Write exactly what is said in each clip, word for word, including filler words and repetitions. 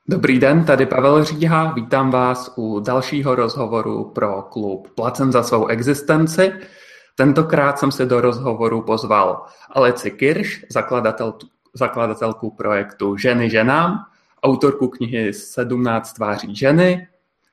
Dobrý den, tady Pavel Říha, vítám vás u dalšího rozhovoru pro klub Placen za svou existenci. Tentokrát jsem si do rozhovoru pozval Alici Kirš, zakladatel, zakladatelku projektu Ženy ženám, autorku knihy sedmnáct tváří ženy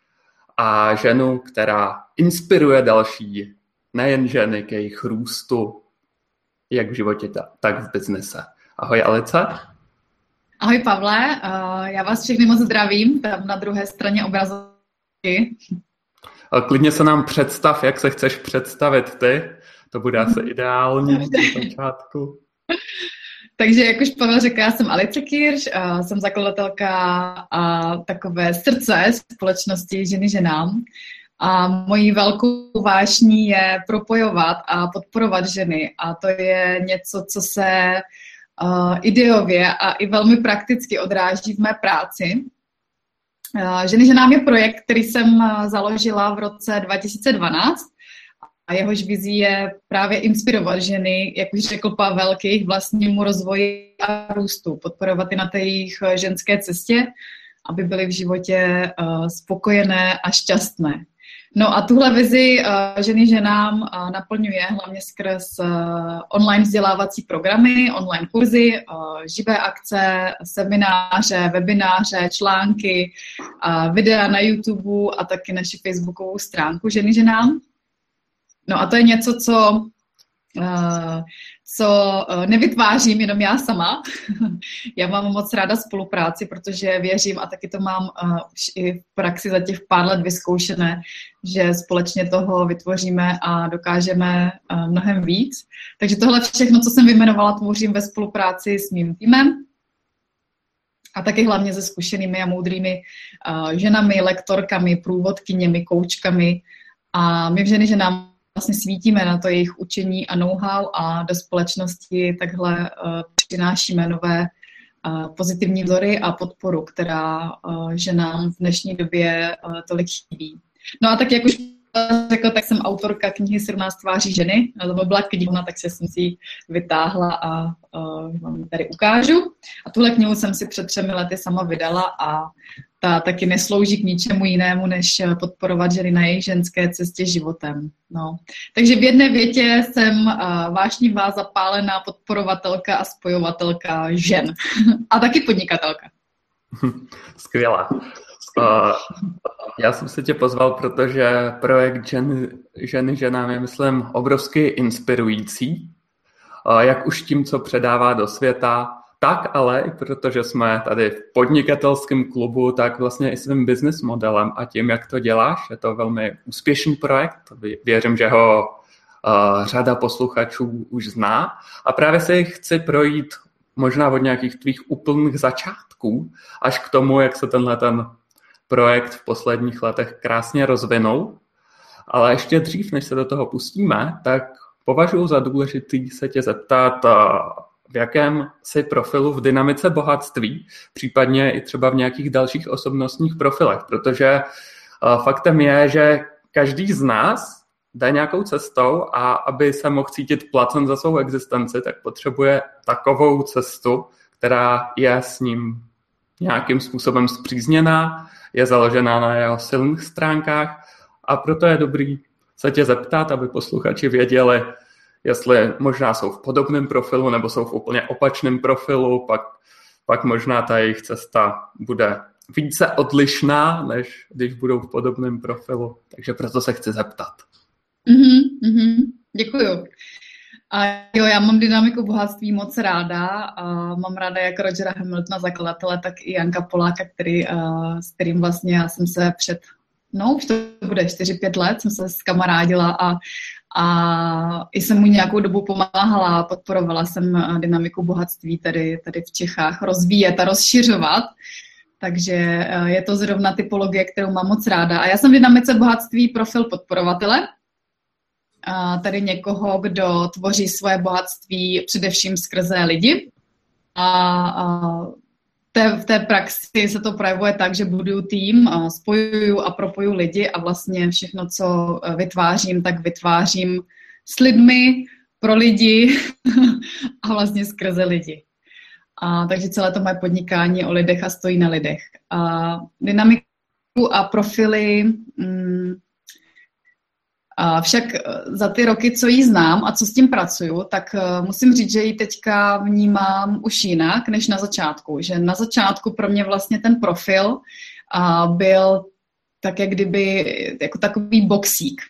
a ženu, která inspiruje další nejen ženy k jejich růstu, jak v životě, tak v biznise. Ahoj Alice. Ahoj Pavle, já vás všechny moc zdravím, tam na druhé straně obrazovky. Klidně se nám představ, jak se chceš představit ty, to bude asi ideální na začátku. Takže jak už Pavel řekl, já jsem Alice Kirš, jsem zakladatelka a takové srdce společnosti Ženy ženám. A mojí velkou vášní je propojovat a podporovat ženy. A to je něco, co se uh, ideově a i velmi prakticky odráží v mé práci. Uh, Ženy ženám je projekt, který jsem založila v roce dva tisíce dvanáct a jehož vizí je právě inspirovat ženy, jak už řekl Pavel, k jejich vlastnímu rozvoji a růstu, podporovat i na té jejich ženské cestě, aby byly v životě uh, spokojené a šťastné. No a tuhle vizi uh, Ženy ženám uh, naplňuje hlavně skrz uh, online vzdělávací programy, online kurzy, uh, živé akce, semináře, webináře, články, uh, videa na YouTube a taky naši facebookovou stránku Ženy ženám. No a to je něco, co, uh, co uh, nevytvářím jenom já sama. Já mám moc ráda spolupráci, protože věřím, a taky to mám uh, už i v praxi za těch pár let vyzkoušené, že společně toho vytvoříme a dokážeme uh, mnohem víc. Takže tohle všechno, co jsem vyjmenovala, tvořím ve spolupráci s mým týmem a taky hlavně se zkušenými a moudrými uh, ženami, lektorkami, průvodkyněmi, koučkami. A my v Ženy ženám vlastně svítíme na to jejich učení a know-how a do společnosti takhle uh, přinášíme nové uh, pozitivní vzory a podporu, která uh, ženám v dnešní době uh, tolik chybí. No a tak, jak už řekl, tak jsem autorka knihy sedmnáct tváří ženy. To byla knihovna, tak jsem si ji vytáhla a uh, vám ji tady ukážu. A tuhle knihu jsem si před třemi lety sama vydala a ta taky neslouží k ničemu jinému, než podporovat ženy na jejich ženské cestě životem. No. Takže v jedné větě jsem uh, vášnivá, zapálená podporovatelka a spojovatelka žen. A taky podnikatelka. Skvělá. Uh, já jsem se tě pozval, protože projekt Ženy, ženy ženám je, myslím, obrovsky inspirující. Uh, jak už tím, co předává do světa, tak ale i protože jsme tady v podnikatelském klubu, tak vlastně i svým business modelem a tím, jak to děláš. Je to velmi úspěšný projekt. Věřím, že ho uh, řada posluchačů už zná. A právě se chci projít možná od nějakých tvých úplných začátků až k tomu, jak se tenhle ten projekt v posledních letech krásně rozvinul. Ale ještě dřív, než se do toho pustíme, tak považuji za důležitý se tě zeptat, v jakém jsi profilu v dynamice bohatství, případně i třeba v nějakých dalších osobnostních profilech, protože faktem je, že každý z nás jde nějakou cestou a aby se mohl cítit placen za svou existenci, tak potřebuje takovou cestu, která je s ním nějakým způsobem spřízněná, je založená na jeho silných stránkách a proto je dobrý se tě zeptat, aby posluchači věděli, jestli možná jsou v podobném profilu nebo jsou v úplně opačném profilu, pak, pak možná ta jejich cesta bude více odlišná, než když budou v podobném profilu. Takže proto se chci zeptat. Mm-hmm, mm-hmm, děkuju. A jo, já mám dynamiku bohatství moc ráda. A mám ráda jak Rogera Hamiltona, zakladatele, tak i Janka Poláka, který, s kterým vlastně já jsem se před, no už to bude čtyři pět let, jsem se skamarádila a, a i jsem mu nějakou dobu pomáhala, podporovala jsem dynamiku bohatství tady, tady v Čechách rozvíjet a rozšiřovat. Takže je to zrovna typologie, kterou mám moc ráda. A já jsem v dynamice bohatství profil podporovatele. A tady někoho, kdo tvoří svoje bohatství především skrze lidi. A, a té, v té praxi se to projevuje tak, že buduju tým, a spojuju a propoju lidi a vlastně všechno, co vytvářím, tak vytvářím s lidmi, pro lidi a vlastně skrze lidi. A, takže celé to moje podnikání je o lidech a stojí na lidech. A dynamiku a profily, mm, a však za ty roky, co ji znám a co s tím pracuju, tak uh, musím říct, že ji teďka vnímám už jinak než na začátku. Že na začátku pro mě vlastně ten profil uh, byl tak jak kdyby jako takový boxík.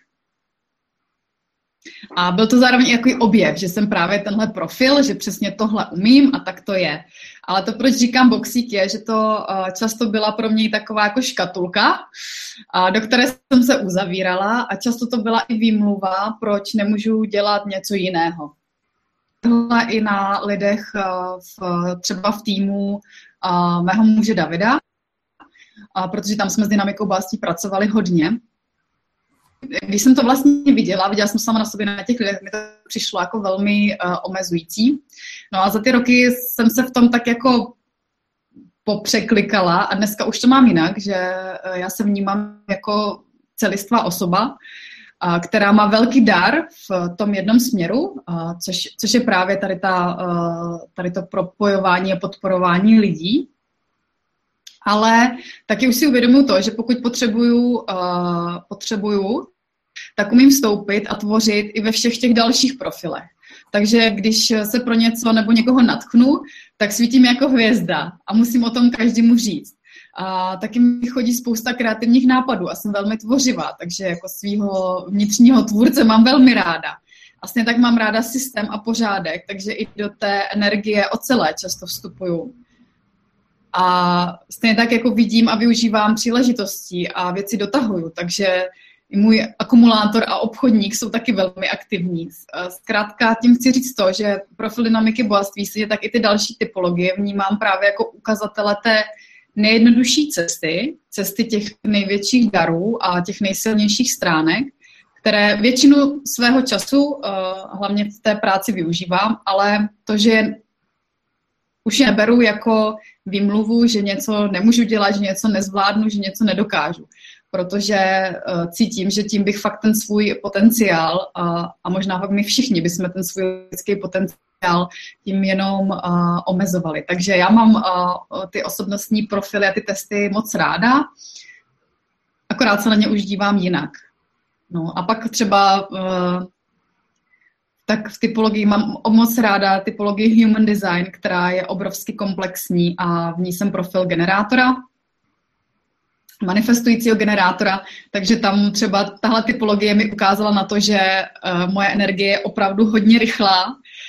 A byl to zároveň i takový objev, že jsem právě tenhle profil, že přesně tohle umím a tak to je. Ale to, proč říkám boxík, je, že to uh, často byla pro mě taková jako škatulka, uh, do které jsem se uzavírala a často to byla i výmluva, proč nemůžu dělat něco jiného. Tohle i na lidech uh, v, třeba v týmu uh, mého muže Davida, uh, protože tam jsme s dynamikou bohatství pracovali hodně. Když jsem to vlastně viděla, viděla jsem sama na sobě na těch lidech, mi to přišlo jako velmi uh, omezující. No a za ty roky jsem se v tom tak jako popřeklikala a dneska už to mám jinak, že uh, já se vnímám jako celistvá osoba, uh, která má velký dar v tom jednom směru, uh, což, což je právě tady, ta, uh, tady to propojování a podporování lidí. Ale taky už si uvědomuji to, že pokud potřebuju, uh, potřebuju, tak umím vstoupit a tvořit i ve všech těch dalších profilech. Takže když se pro něco nebo někoho natknu, tak svítím jako hvězda a musím o tom každému říct. A taky mi chodí spousta kreativních nápadů a jsem velmi tvořivá, takže jako svýho vnitřního tvůrce mám velmi ráda. Vlastně tak mám ráda systém a pořádek, takže i do té energie ocelé často vstupuju. A stejně tak jako vidím a využívám příležitostí a věci dotahuju, takže i můj akumulátor a obchodník jsou taky velmi aktivní. Zkrátka tím chci říct to, že profil dynamiky bohatství, tak i ty další typologie vnímám právě jako ukazatele té nejjednodušší cesty, cesty těch největších darů a těch nejsilnějších stránek, které většinu svého času, hlavně v té práci, využívám, ale to, že už je neberu jako výmluvu, že něco nemůžu dělat, že něco nezvládnu, že něco nedokážu. Protože uh, cítím, že tím bych fakt ten svůj potenciál, uh, a možná fakt my všichni bychom ten svůj lidský potenciál tím jenom uh, omezovali. Takže já mám uh, ty osobnostní profily a ty testy moc ráda, akorát se na ně už dívám jinak. No a pak třeba uh, tak v typologii mám moc ráda typologii Human Design, která je obrovsky komplexní a v ní jsem profil generátora, manifestujícího generátora, takže tam třeba tahle typologie mi ukázala na to, že uh, moje energie je opravdu hodně rychlá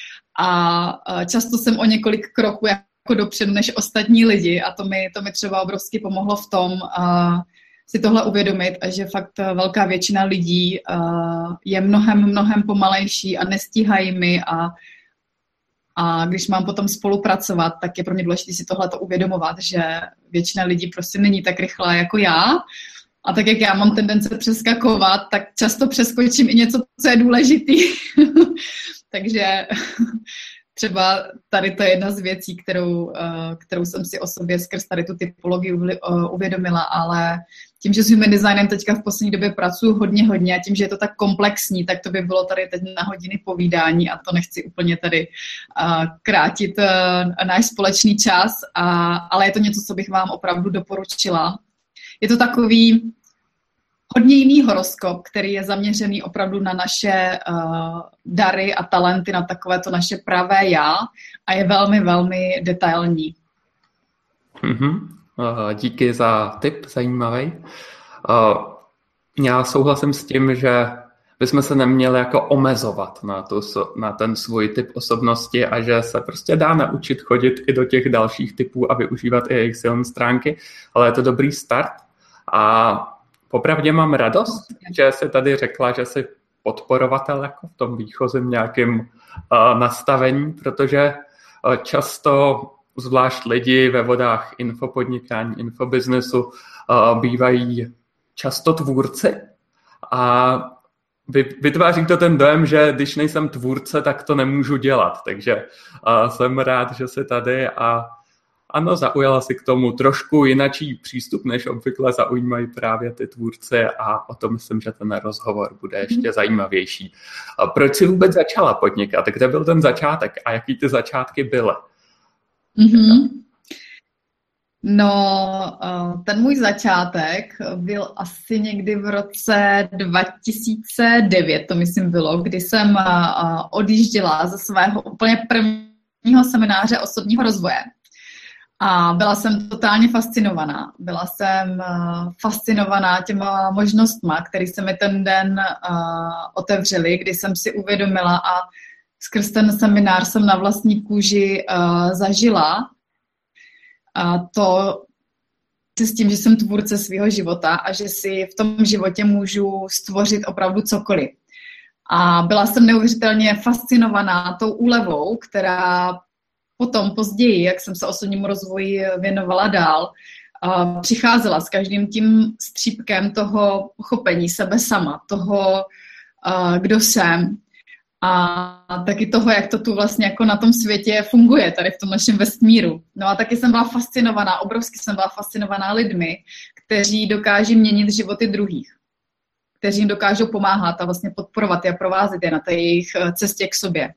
a uh, často jsem o několik kroků jako dopředu než ostatní lidi a to mi, to mi třeba obrovsky pomohlo v tom uh, si tohle uvědomit a že fakt velká většina lidí uh, je mnohem, mnohem pomalejší a nestíhají mi a, a když mám potom spolupracovat, tak je pro mě důležité si tohleto uvědomovat, že většina lidí prostě není tak rychlá jako já a tak jak já mám tendence přeskakovat, tak často přeskočím i něco, co je důležitý. Takže třeba tady to je jedna z věcí, kterou, kterou jsem si o sobě skrz tady tu typologii uvědomila, ale tím, že s human designem teďka v poslední době pracuji hodně, hodně a tím, že je to tak komplexní, tak to by bylo tady teď na hodiny povídání a to nechci úplně tady uh, krátit uh, náš společný čas, a, ale je to něco, co bych vám opravdu doporučila. Je to takový hodně jiný horoskop, který je zaměřený opravdu na naše uh, dary a talenty, na takové to naše pravé já a je velmi, velmi detailní. Mm-hmm. Uh, díky za tip, zajímavý. Uh, já souhlasím s tím, že bychom se neměli jako omezovat na, tu, na ten svůj typ osobnosti a že se prostě dá naučit chodit i do těch dalších typů a využívat i jejich silné stránky, ale je to dobrý start a popravdě mám radost, že jsi tady řekla, že jsi podporovatel jako v tom výchozím nějakým uh, nastavení, protože uh, často zvlášť lidi ve vodách infopodnikání, infobiznesu uh, bývají často tvůrci a vytváří to ten dojem, že když nejsem tvůrce, tak to nemůžu dělat. Takže uh, jsem rád, že jsi tady a ano, zaujala si k tomu trošku jinačí přístup, než obvykle zaujímají právě ty tvůrci a o tom myslím, že ten rozhovor bude ještě zajímavější. Proč jsi vůbec začala podnikat? Kde byl ten začátek a jaký ty začátky byly? Mm-hmm. No, ten můj začátek byl asi někdy v roce dva tisíce devět, to myslím bylo, kdy jsem odjížděla ze svého úplně prvního semináře osobního rozvoje. A byla jsem totálně fascinovaná. Byla jsem fascinovaná těma možnostma, které se mi ten den otevřely, kdy jsem si uvědomila a skrz ten seminář jsem na vlastní kůži zažila a to s tím, že jsem tvůrce svého života a že si v tom životě můžu stvořit opravdu cokoliv. A byla jsem neuvěřitelně fascinovaná tou úlevou, která potom později, jak jsem se osobnímu rozvoji věnovala dál, přicházela s každým tím střípkem toho pochopení sebe sama, toho, kdo jsem a taky toho, jak to tu vlastně jako na tom světě funguje, tady v tom našem vesmíru. No a taky jsem byla fascinovaná, obrovsky jsem byla fascinovaná lidmi, kteří dokáží měnit životy druhých, kteří jim dokážou pomáhat a vlastně podporovat je a provázet je na té jejich cestě k sobě.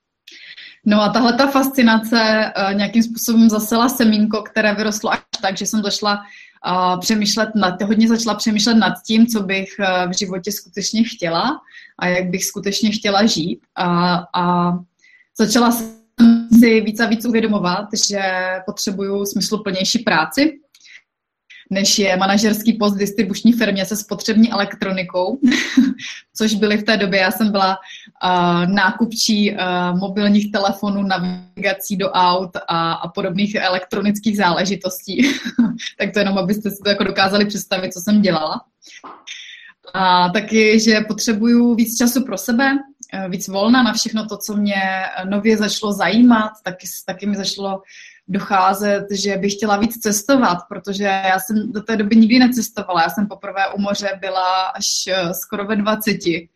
No a tahle ta fascinace uh, nějakým způsobem zasela semínko, které vyrostlo až tak, že jsem začala uh, přemýšlet nad, hodně začala přemýšlet nad tím, co bych uh, v životě skutečně chtěla a jak bych skutečně chtěla žít. A, a začala jsem si víc a víc uvědomovat, že potřebuju smysluplnější práci, než je manažerský post v distribuční firmě se spotřební elektronikou, což byly v té době, já jsem byla uh, nákupčí uh, mobilních telefonů, navigací do aut a, a podobných elektronických záležitostí. Tak to jenom, abyste si to jako dokázali představit, co jsem dělala. A taky, že potřebuju víc času pro sebe, víc volna na všechno to, co mě nově začalo zajímat, taky, taky mi začalo docházet, že bych chtěla víc cestovat, protože já jsem do té doby nikdy necestovala. Já jsem poprvé u moře byla až skoro ve dvaceti.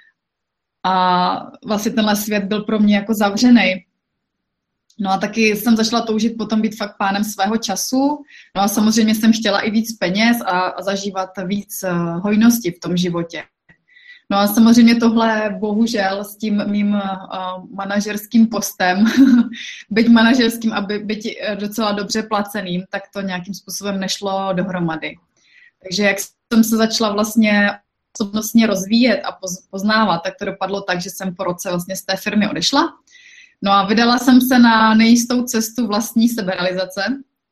A vlastně tenhle svět byl pro mě jako zavřený. No a taky jsem začala toužit potom být fakt pánem svého času. No a samozřejmě jsem chtěla i víc peněz a, a zažívat víc hojnosti v tom životě. No a samozřejmě tohle bohužel s tím mým uh, manažerským postem, byť manažerským a by, byť docela dobře placeným, tak to nějakým způsobem nešlo dohromady. Takže jak jsem se začala vlastně osobnostně rozvíjet a poznávat, tak to dopadlo tak, že jsem po roce vlastně z té firmy odešla. No a vydala jsem se na nejistou cestu vlastní seberealizace.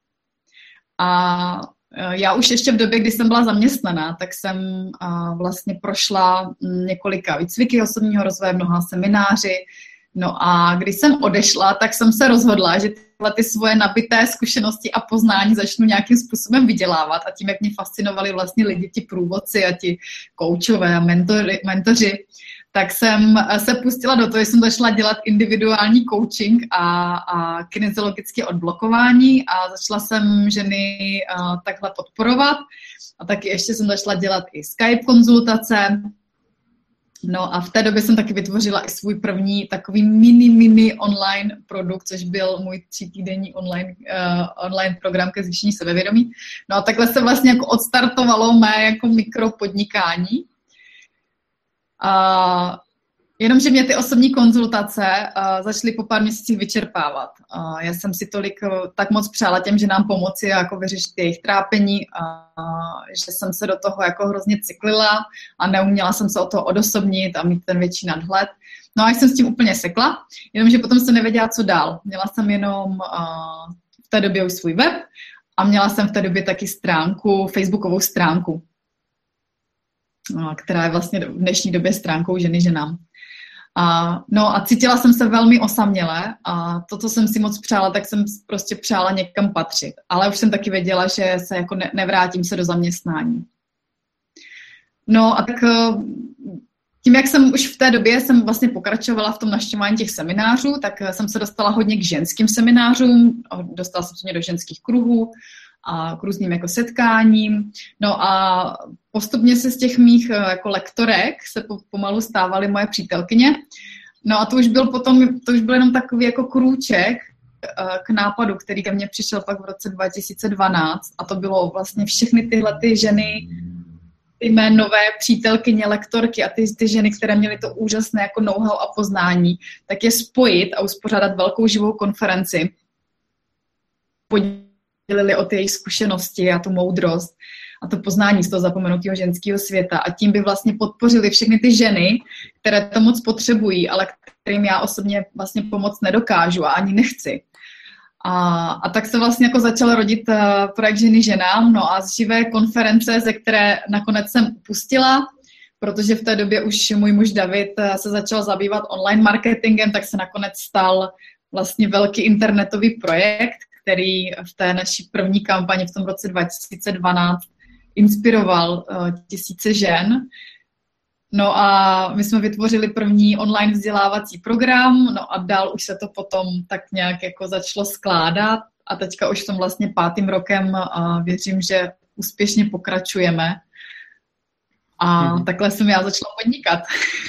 A já už ještě v době, kdy jsem byla zaměstnaná, tak jsem vlastně prošla několika výcviky osobního rozvoje, mnoha semináři. No a když jsem odešla, tak jsem se rozhodla, že tyhle ty svoje nabité zkušenosti a poznání začnu nějakým způsobem vydělávat. A tím, jak mě fascinovali vlastně lidi, ti průvodci a ti koučové a mentoři, mentoři, tak jsem se pustila do toho, že jsem začala dělat individuální coaching a, a kinesiologické odblokování a začala jsem ženy a, takhle podporovat. A taky ještě jsem začala dělat i Skype konzultace. No a v té době jsem taky vytvořila i svůj první takový mini, mini online produkt, což byl můj třítýdenní online, uh, online program ke zvýšení sebevědomí. No a takhle se vlastně jako odstartovalo mé jako mikropodnikání. Uh, jenomže mě ty osobní konzultace uh, začaly po pár měsících vyčerpávat. Uh, já jsem si tolik, uh, tak moc přála těm ženám pomoci jako vyřešit jejich trápení, uh, že jsem se do toho jako hrozně cyklila a neuměla jsem se o to odosobnit a mít ten větší nadhled. No a jsem s tím úplně sekla, jenomže potom jsem nevěděla, co dál. Měla jsem jenom uh, v té době už svůj web a měla jsem v té době taky stránku, facebookovou stránku, která je vlastně v dnešní době stránkou Ženy ženám. A, no a cítila jsem se velmi osaměle a to, co jsem si moc přála, tak jsem prostě přála někam patřit. Ale už jsem taky věděla, že se jako ne, nevrátím se do zaměstnání. No a tak tím, jak jsem už v té době jsem vlastně pokračovala v tom navštěvování těch seminářů, tak jsem se dostala hodně k ženským seminářům, dostala jsem se mě do ženských kruhů a k různým jako setkáním. No a postupně se z těch mých jako lektorek se pomalu stávaly moje přítelkyně. No a to už byl potom, to už byl jenom takový jako krůček k nápadu, který ke mně přišel pak v roce dva tisíce dvanáct a to bylo vlastně všechny tyhle ty ženy, ty mé nové přítelkyně, lektorky a ty, ty ženy, které měly to úžasné jako know-how a poznání, tak je spojit a uspořádat velkou živou konferenci, podělili o ty jejich zkušenosti a tu moudrost a to poznání z toho zapomenutého ženského světa a tím by vlastně podpořili všechny ty ženy, které to moc potřebují, ale kterým já osobně vlastně pomoct nedokážu a ani nechci. A, a tak se vlastně jako začal rodit uh, projekt Ženy ženám, no a z živé konference, ze které nakonec jsem upustila, protože v té době už můj muž David uh, se začal zabývat online marketingem, tak se nakonec stal vlastně velký internetový projekt, který v té naší první kampani v tom roce dva tisíce dvanáct inspiroval uh, tisíce žen. No a my jsme vytvořili první online vzdělávací program, no a dál už se to potom tak nějak jako začalo skládat a teďka už v tom vlastně pátým rokem uh, věřím, že úspěšně pokračujeme. A hmm. takhle jsem já začala podnikat.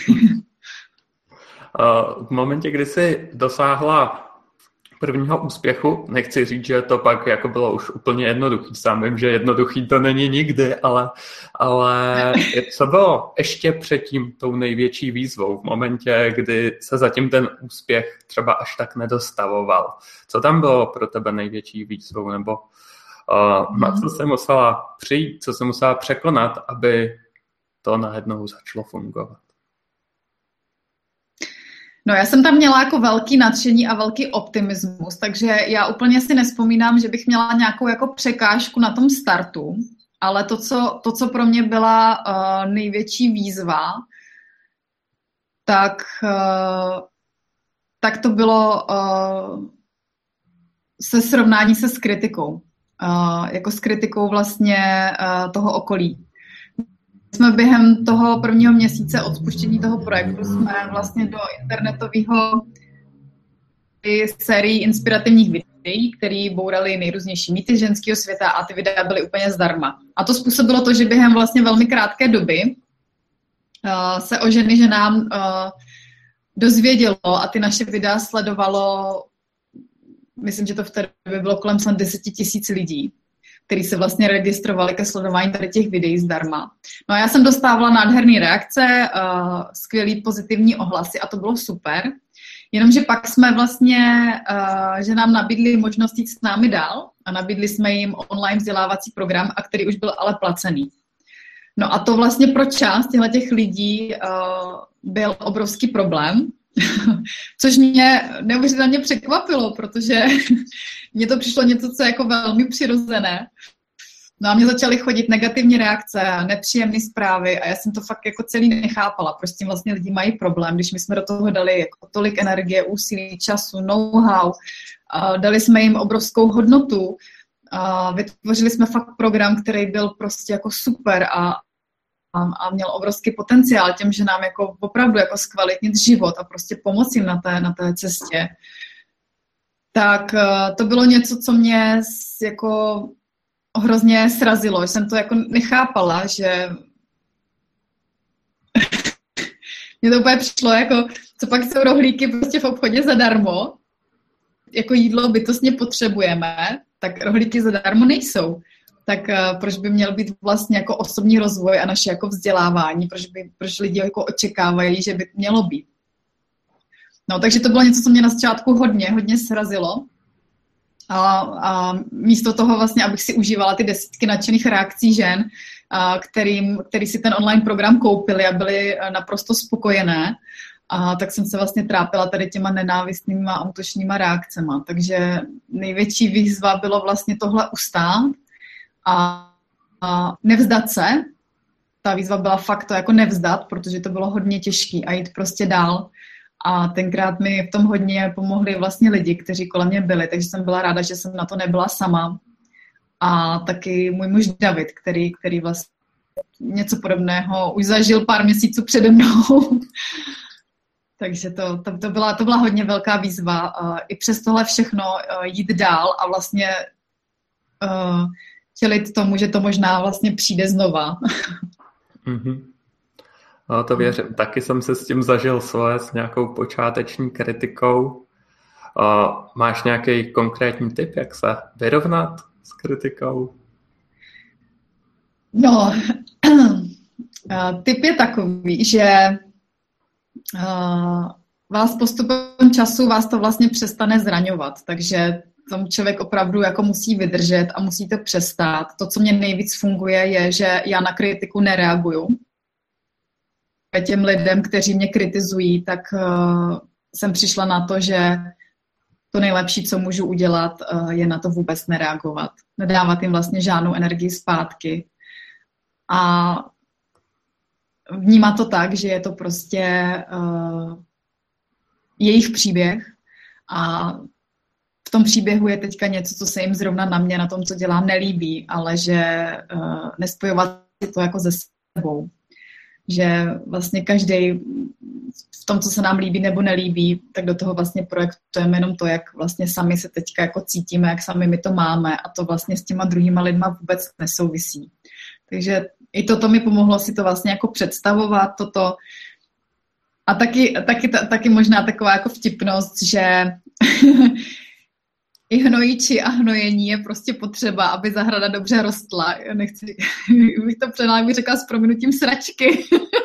V momentě, kdy jsi dosáhla prvního úspěchu, nechci říct, že to pak jako bylo už úplně jednoduchý. Sám vím, že jednoduchý to není nikdy, ale, ale co bylo ještě předtím tou největší výzvou v momentě, kdy se zatím ten úspěch třeba až tak nedostavoval? Co tam bylo pro tebe největší výzvou? Nebo uh, na co jsi musela přijít, co jsi musela překonat, aby to najednou začalo fungovat? No já jsem tam měla jako velký nadšení a velký optimismus, takže já úplně si nevzpomínám, že bych měla nějakou jako překážku na tom startu, ale to, co, to, co pro mě byla uh, největší výzva, tak, uh, tak to bylo uh, se srovnání se s kritikou. Uh, jako s kritikou vlastně uh, toho okolí. Jsme během toho prvního měsíce od spuštění toho projektu jsme vlastně do internetového sérii inspirativních videí, které bouraly nejrůznější mýty ženského světa a ty videa byly úplně zdarma. A to způsobilo to, že během vlastně velmi krátké doby uh, se o Ženy ženám uh, dozvědělo a ty naše videa sledovalo, myslím, že to v té době bylo kolem deset tisíc lidí, který se vlastně registrovali ke sledování tady těch videí zdarma. No a já jsem dostávala nádherné reakce, uh, skvělý pozitivní ohlasy a to bylo super. Jenomže pak jsme vlastně, uh, že nám nabídli možnost jít s námi dál a nabídli jsme jim online vzdělávací program, a který už byl ale placený. No a to vlastně pro část těch lidí uh, byl obrovský problém, což mě neuvěřitelně překvapilo, protože mně to přišlo něco, co je jako velmi přirozené. No a mě začaly chodit negativní reakce, nepříjemné zprávy a já jsem to fakt jako celý nechápala, proč tím vlastně lidi mají problém, když my jsme do toho dali jako tolik energie, úsilí, času, know-how, dali jsme jim obrovskou hodnotu, vytvořili jsme fakt program, který byl prostě jako super a a měl obrovský potenciál těm, že nám jako opravdu jako zkvalitnit život a prostě pomoci jim na té, na té cestě. Tak to bylo něco, co mě jako hrozně srazilo. Jsem to jako nechápala, že mně to úplně přišlo jako, co pak jsou rohlíky prostě v obchodě zadarmo, jako jídlo bytostně potřebujeme, tak rohlíky zadarmo nejsou. Tak uh, proč by měl být vlastně jako osobní rozvoj a naše jako vzdělávání, proč, by, proč lidi jako očekávají, že by mělo být. No, takže to bylo něco, co mě na začátku hodně, hodně srazilo. A, a místo toho vlastně, abych si užívala ty desítky nadšených reakcí žen, a kterým, který si ten online program koupili a byli naprosto spokojené, a tak jsem se vlastně trápila tady těma nenávistnýma a útočnýma reakcema. Takže největší výzva bylo vlastně tohle ustát, A, a nevzdat se, ta výzva byla fakt to jako nevzdat, protože to bylo hodně těžké a jít prostě dál. A tenkrát mi v tom hodně pomohli vlastně lidi, kteří kolem mě byli, takže jsem byla ráda, že jsem na to nebyla sama. A taky můj muž David, který, který vlastně něco podobného už zažil pár měsíců přede mnou. Takže to, to, to, byla, to byla hodně velká výzva. Uh, I přes tohle všechno uh, jít dál a vlastně uh, čelit tomu, že to možná vlastně přijde znova. Mm-hmm. No, to věřím. Taky jsem se s tím zažil svoje s nějakou počáteční kritikou. Uh, máš nějaký konkrétní tip, jak se vyrovnat s kritikou? No, tip je takový, že uh, vás postupem času vás to vlastně přestane zraňovat, takže tom člověk opravdu jako musí vydržet a musí to přestat. To, co mě nejvíc funguje, je, že já na kritiku nereaguju. Těm lidem, kteří mě kritizují, tak uh, jsem přišla na to, že to nejlepší, co můžu udělat, uh, je na to vůbec nereagovat. Nedávat jim vlastně žádnou energii zpátky. A vnímat to tak, že je to prostě uh, jejich příběh a v tom příběhu je teďka něco, co se jim zrovna na mě, na tom, co dělám, nelíbí, ale že uh, nespojovat si to jako ze sebou. Že vlastně každý v tom, co se nám líbí nebo nelíbí, tak do toho vlastně projektujeme jenom to, jak vlastně sami se teďka jako cítíme, jak sami my to máme a to vlastně s těma druhýma lidma vůbec nesouvisí. Takže i toto mi pomohlo si to vlastně jako představovat, toto. A taky, taky, taky možná taková jako vtipnost, že i hnojiči a hnojení je prostě potřeba, aby zahrada dobře rostla. Já nechci, bych to přenala, bych řekla s prominutím sračky.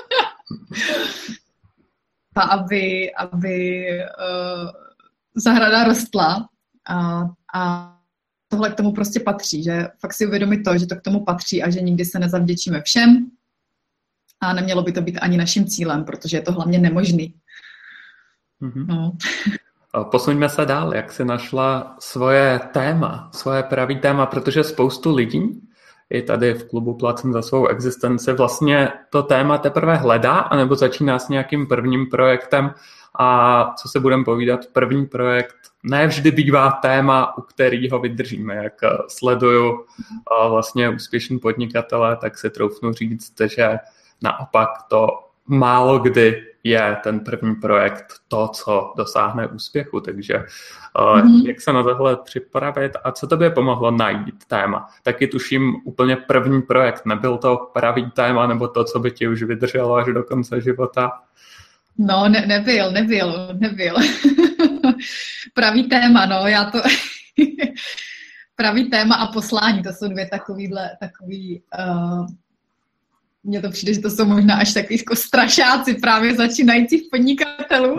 A aby, aby uh, zahrada rostla a, a tohle k tomu prostě patří, že fakt si uvědomit to, že to k tomu patří a že nikdy se nezavděčíme všem a nemělo by to být ani naším cílem, protože je to hlavně nemožný. Mm-hmm. No. Posuňme se dál, jak jsi našla svoje téma, svoje pravý téma, protože spoustu lidí i tady v klubu Placen za svou existenci vlastně to téma teprve hledá, anebo začíná s nějakým prvním projektem a co se budeme povídat, první projekt ne vždy bývá téma, u kterého vydržíme. Jak sleduju vlastně úspěšní podnikatele, tak si troufnu říct, že naopak to málo kdy je ten první projekt to, co dosáhne úspěchu. Takže mm-hmm. jak se na tohle připravit a co tobě pomohlo najít téma? Taky tuším úplně první projekt. Nebyl to pravý téma nebo to, co by ti už vydrželo až do konce života? No, ne, nebyl, nebyl, nebyl. Pravý téma, no, já to... Pravý téma a poslání, to jsou dvě takovýhle, takový... Uh... Mně to přijde, že to jsou možná až takový jako strašáci právě začínajících podnikatelů.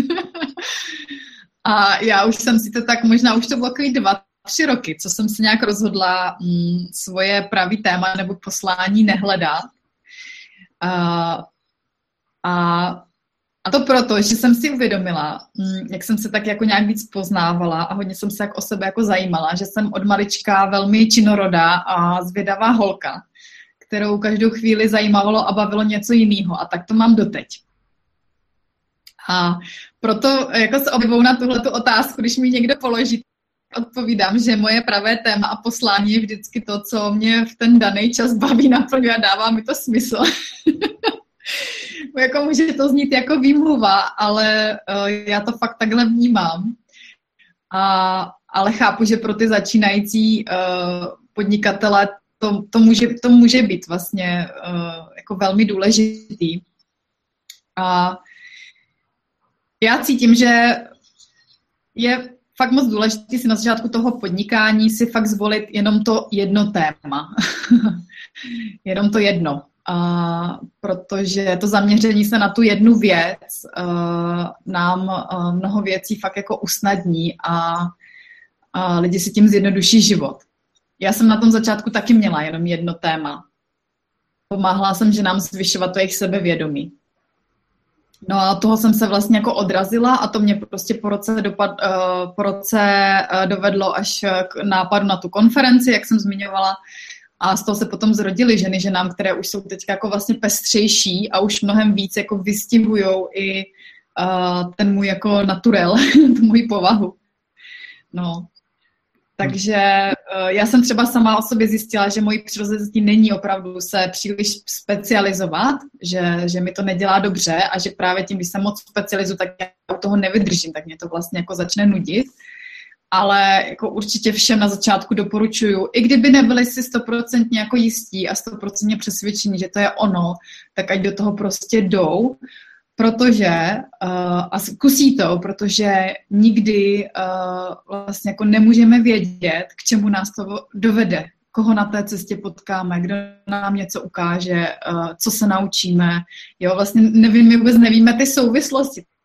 A já už jsem si to tak, možná už to bylo takový dva, tři roky, co jsem se nějak rozhodla mm, svoje pravý téma nebo poslání nehledat. A, a, a to proto, že jsem si uvědomila, mm, jak jsem se tak jako nějak víc poznávala a hodně jsem se jak o sebe jako zajímala, že jsem od malička velmi činorodá a zvědavá holka, kterou každou chvíli zajímalo a bavilo něco jiného. A tak to mám doteď. A proto jako se objevou na tuhletu otázku, když mi někdo položí, odpovídám, že moje pravé téma a poslání je vždycky to, co mě v ten daný čas baví, naplňuje a dává mi to smysl. Jako může to znít jako výmluva, ale uh, já to fakt takhle vnímám. A, ale chápu, že pro ty začínající uh, podnikatele To, to, může, to může být vlastně uh, jako velmi důležitý. A já cítím, že je fakt moc důležitý si na začátku toho podnikání si fakt zvolit jenom to jedno téma. jenom to jedno. Uh, protože to zaměření se na tu jednu věc uh, nám uh, mnoho věcí fakt jako usnadní a uh, lidi si tím zjednoduší život. Já jsem na tom začátku taky měla jenom jedno téma. Pomáhala jsem ženám zvyšovat to jejich sebevědomí. No a toho jsem se vlastně jako odrazila a to mě prostě po roce, dopad, uh, po roce uh, dovedlo až k nápadu na tu konferenci, jak jsem zmiňovala. A z toho se potom zrodily ženy ženám, které už jsou teď jako vlastně pestřejší a už mnohem víc jako vystihujou i uh, ten můj jako naturel, tu můj povahu. No. Takže uh, já jsem třeba sama o sobě zjistila, že mojí přirozeností není opravdu se příliš specializovat, že, že mi to nedělá dobře a že právě tím, když se moc specializuju, tak já u toho nevydržím, tak mě to vlastně jako začne nudit. Ale jako určitě všem na začátku doporučuju, i kdyby nebyli si stoprocentně jako jistí a stoprocentně přesvědčení, že to je ono, tak ať do toho prostě jdou, protože uh, a zkusí to, protože nikdy uh, vlastně jako nemůžeme vědět, k čemu nás to dovede, koho na té cestě potkáme, kdo nám něco ukáže, uh, co se naučíme. Jo, vlastně nevím, my vůbec nevíme ty souvislosti.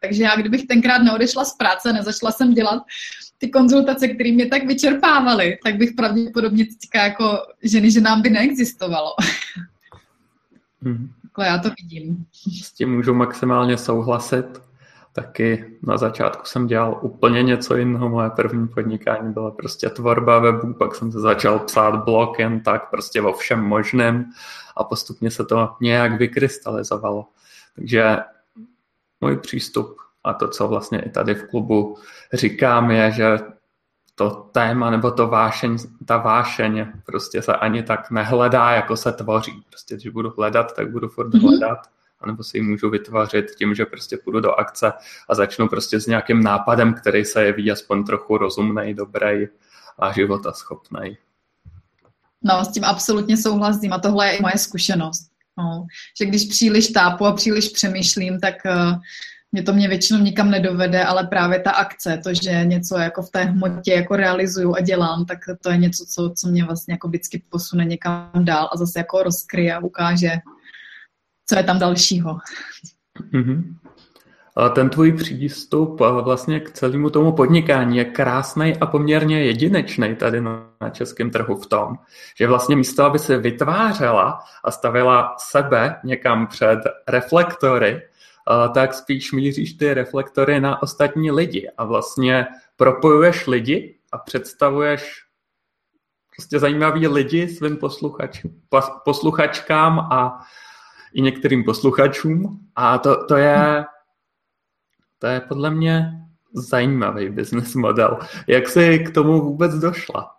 Takže já kdybych tenkrát neodešla z práce, nezačala jsem dělat ty konzultace, které mě tak vyčerpávaly, tak bych pravděpodobně teďka jako ženy, že nám by neexistovalo. Hmm. Takhle já to vidím. S tím můžu maximálně souhlasit. Taky na začátku jsem dělal úplně něco jiného. Moje první podnikání byla prostě tvorba webu, pak jsem se začal psát blog jen tak, prostě o všem možném a postupně se to nějak vykrystalizovalo. Takže můj přístup a to, co vlastně i tady v klubu říkám, je, že to téma nebo to vášeň, ta vášeň prostě se ani tak nehledá, jako se tvoří. Prostě, když budu hledat, tak budu furt mm-hmm. hledat, anebo si ji můžu vytvořit tím, že prostě půjdu do akce a začnu prostě s nějakým nápadem, který se jeví aspoň trochu rozumnej, dobrý a životaschopnej. No, s tím absolutně souhlasím a tohle je i moje zkušenost. No, že když příliš tápu a příliš přemýšlím, tak uh, mě to mě většinou nikam nedovede, ale právě ta akce, to, že něco jako v té hmotě jako realizuju a dělám, tak to je něco, co, co mě vlastně jako vždycky posune někam dál a zase jako rozkryje a ukáže, co je tam dalšího. Mm-hmm. A ten tvůj přístup vlastně k celému tomu podnikání je krásnej a poměrně jedinečný tady na českém trhu v tom, že vlastně místo, aby se vytvářela a stavila sebe někam před reflektory, tak spíš míříš ty reflektory na ostatní lidi a vlastně propojuješ lidi a představuješ prostě zajímavý lidi svým posluchač, posluchačkám a i některým posluchačům a to, to je to je podle mě zajímavý business model. Jak jsi k tomu vůbec došla?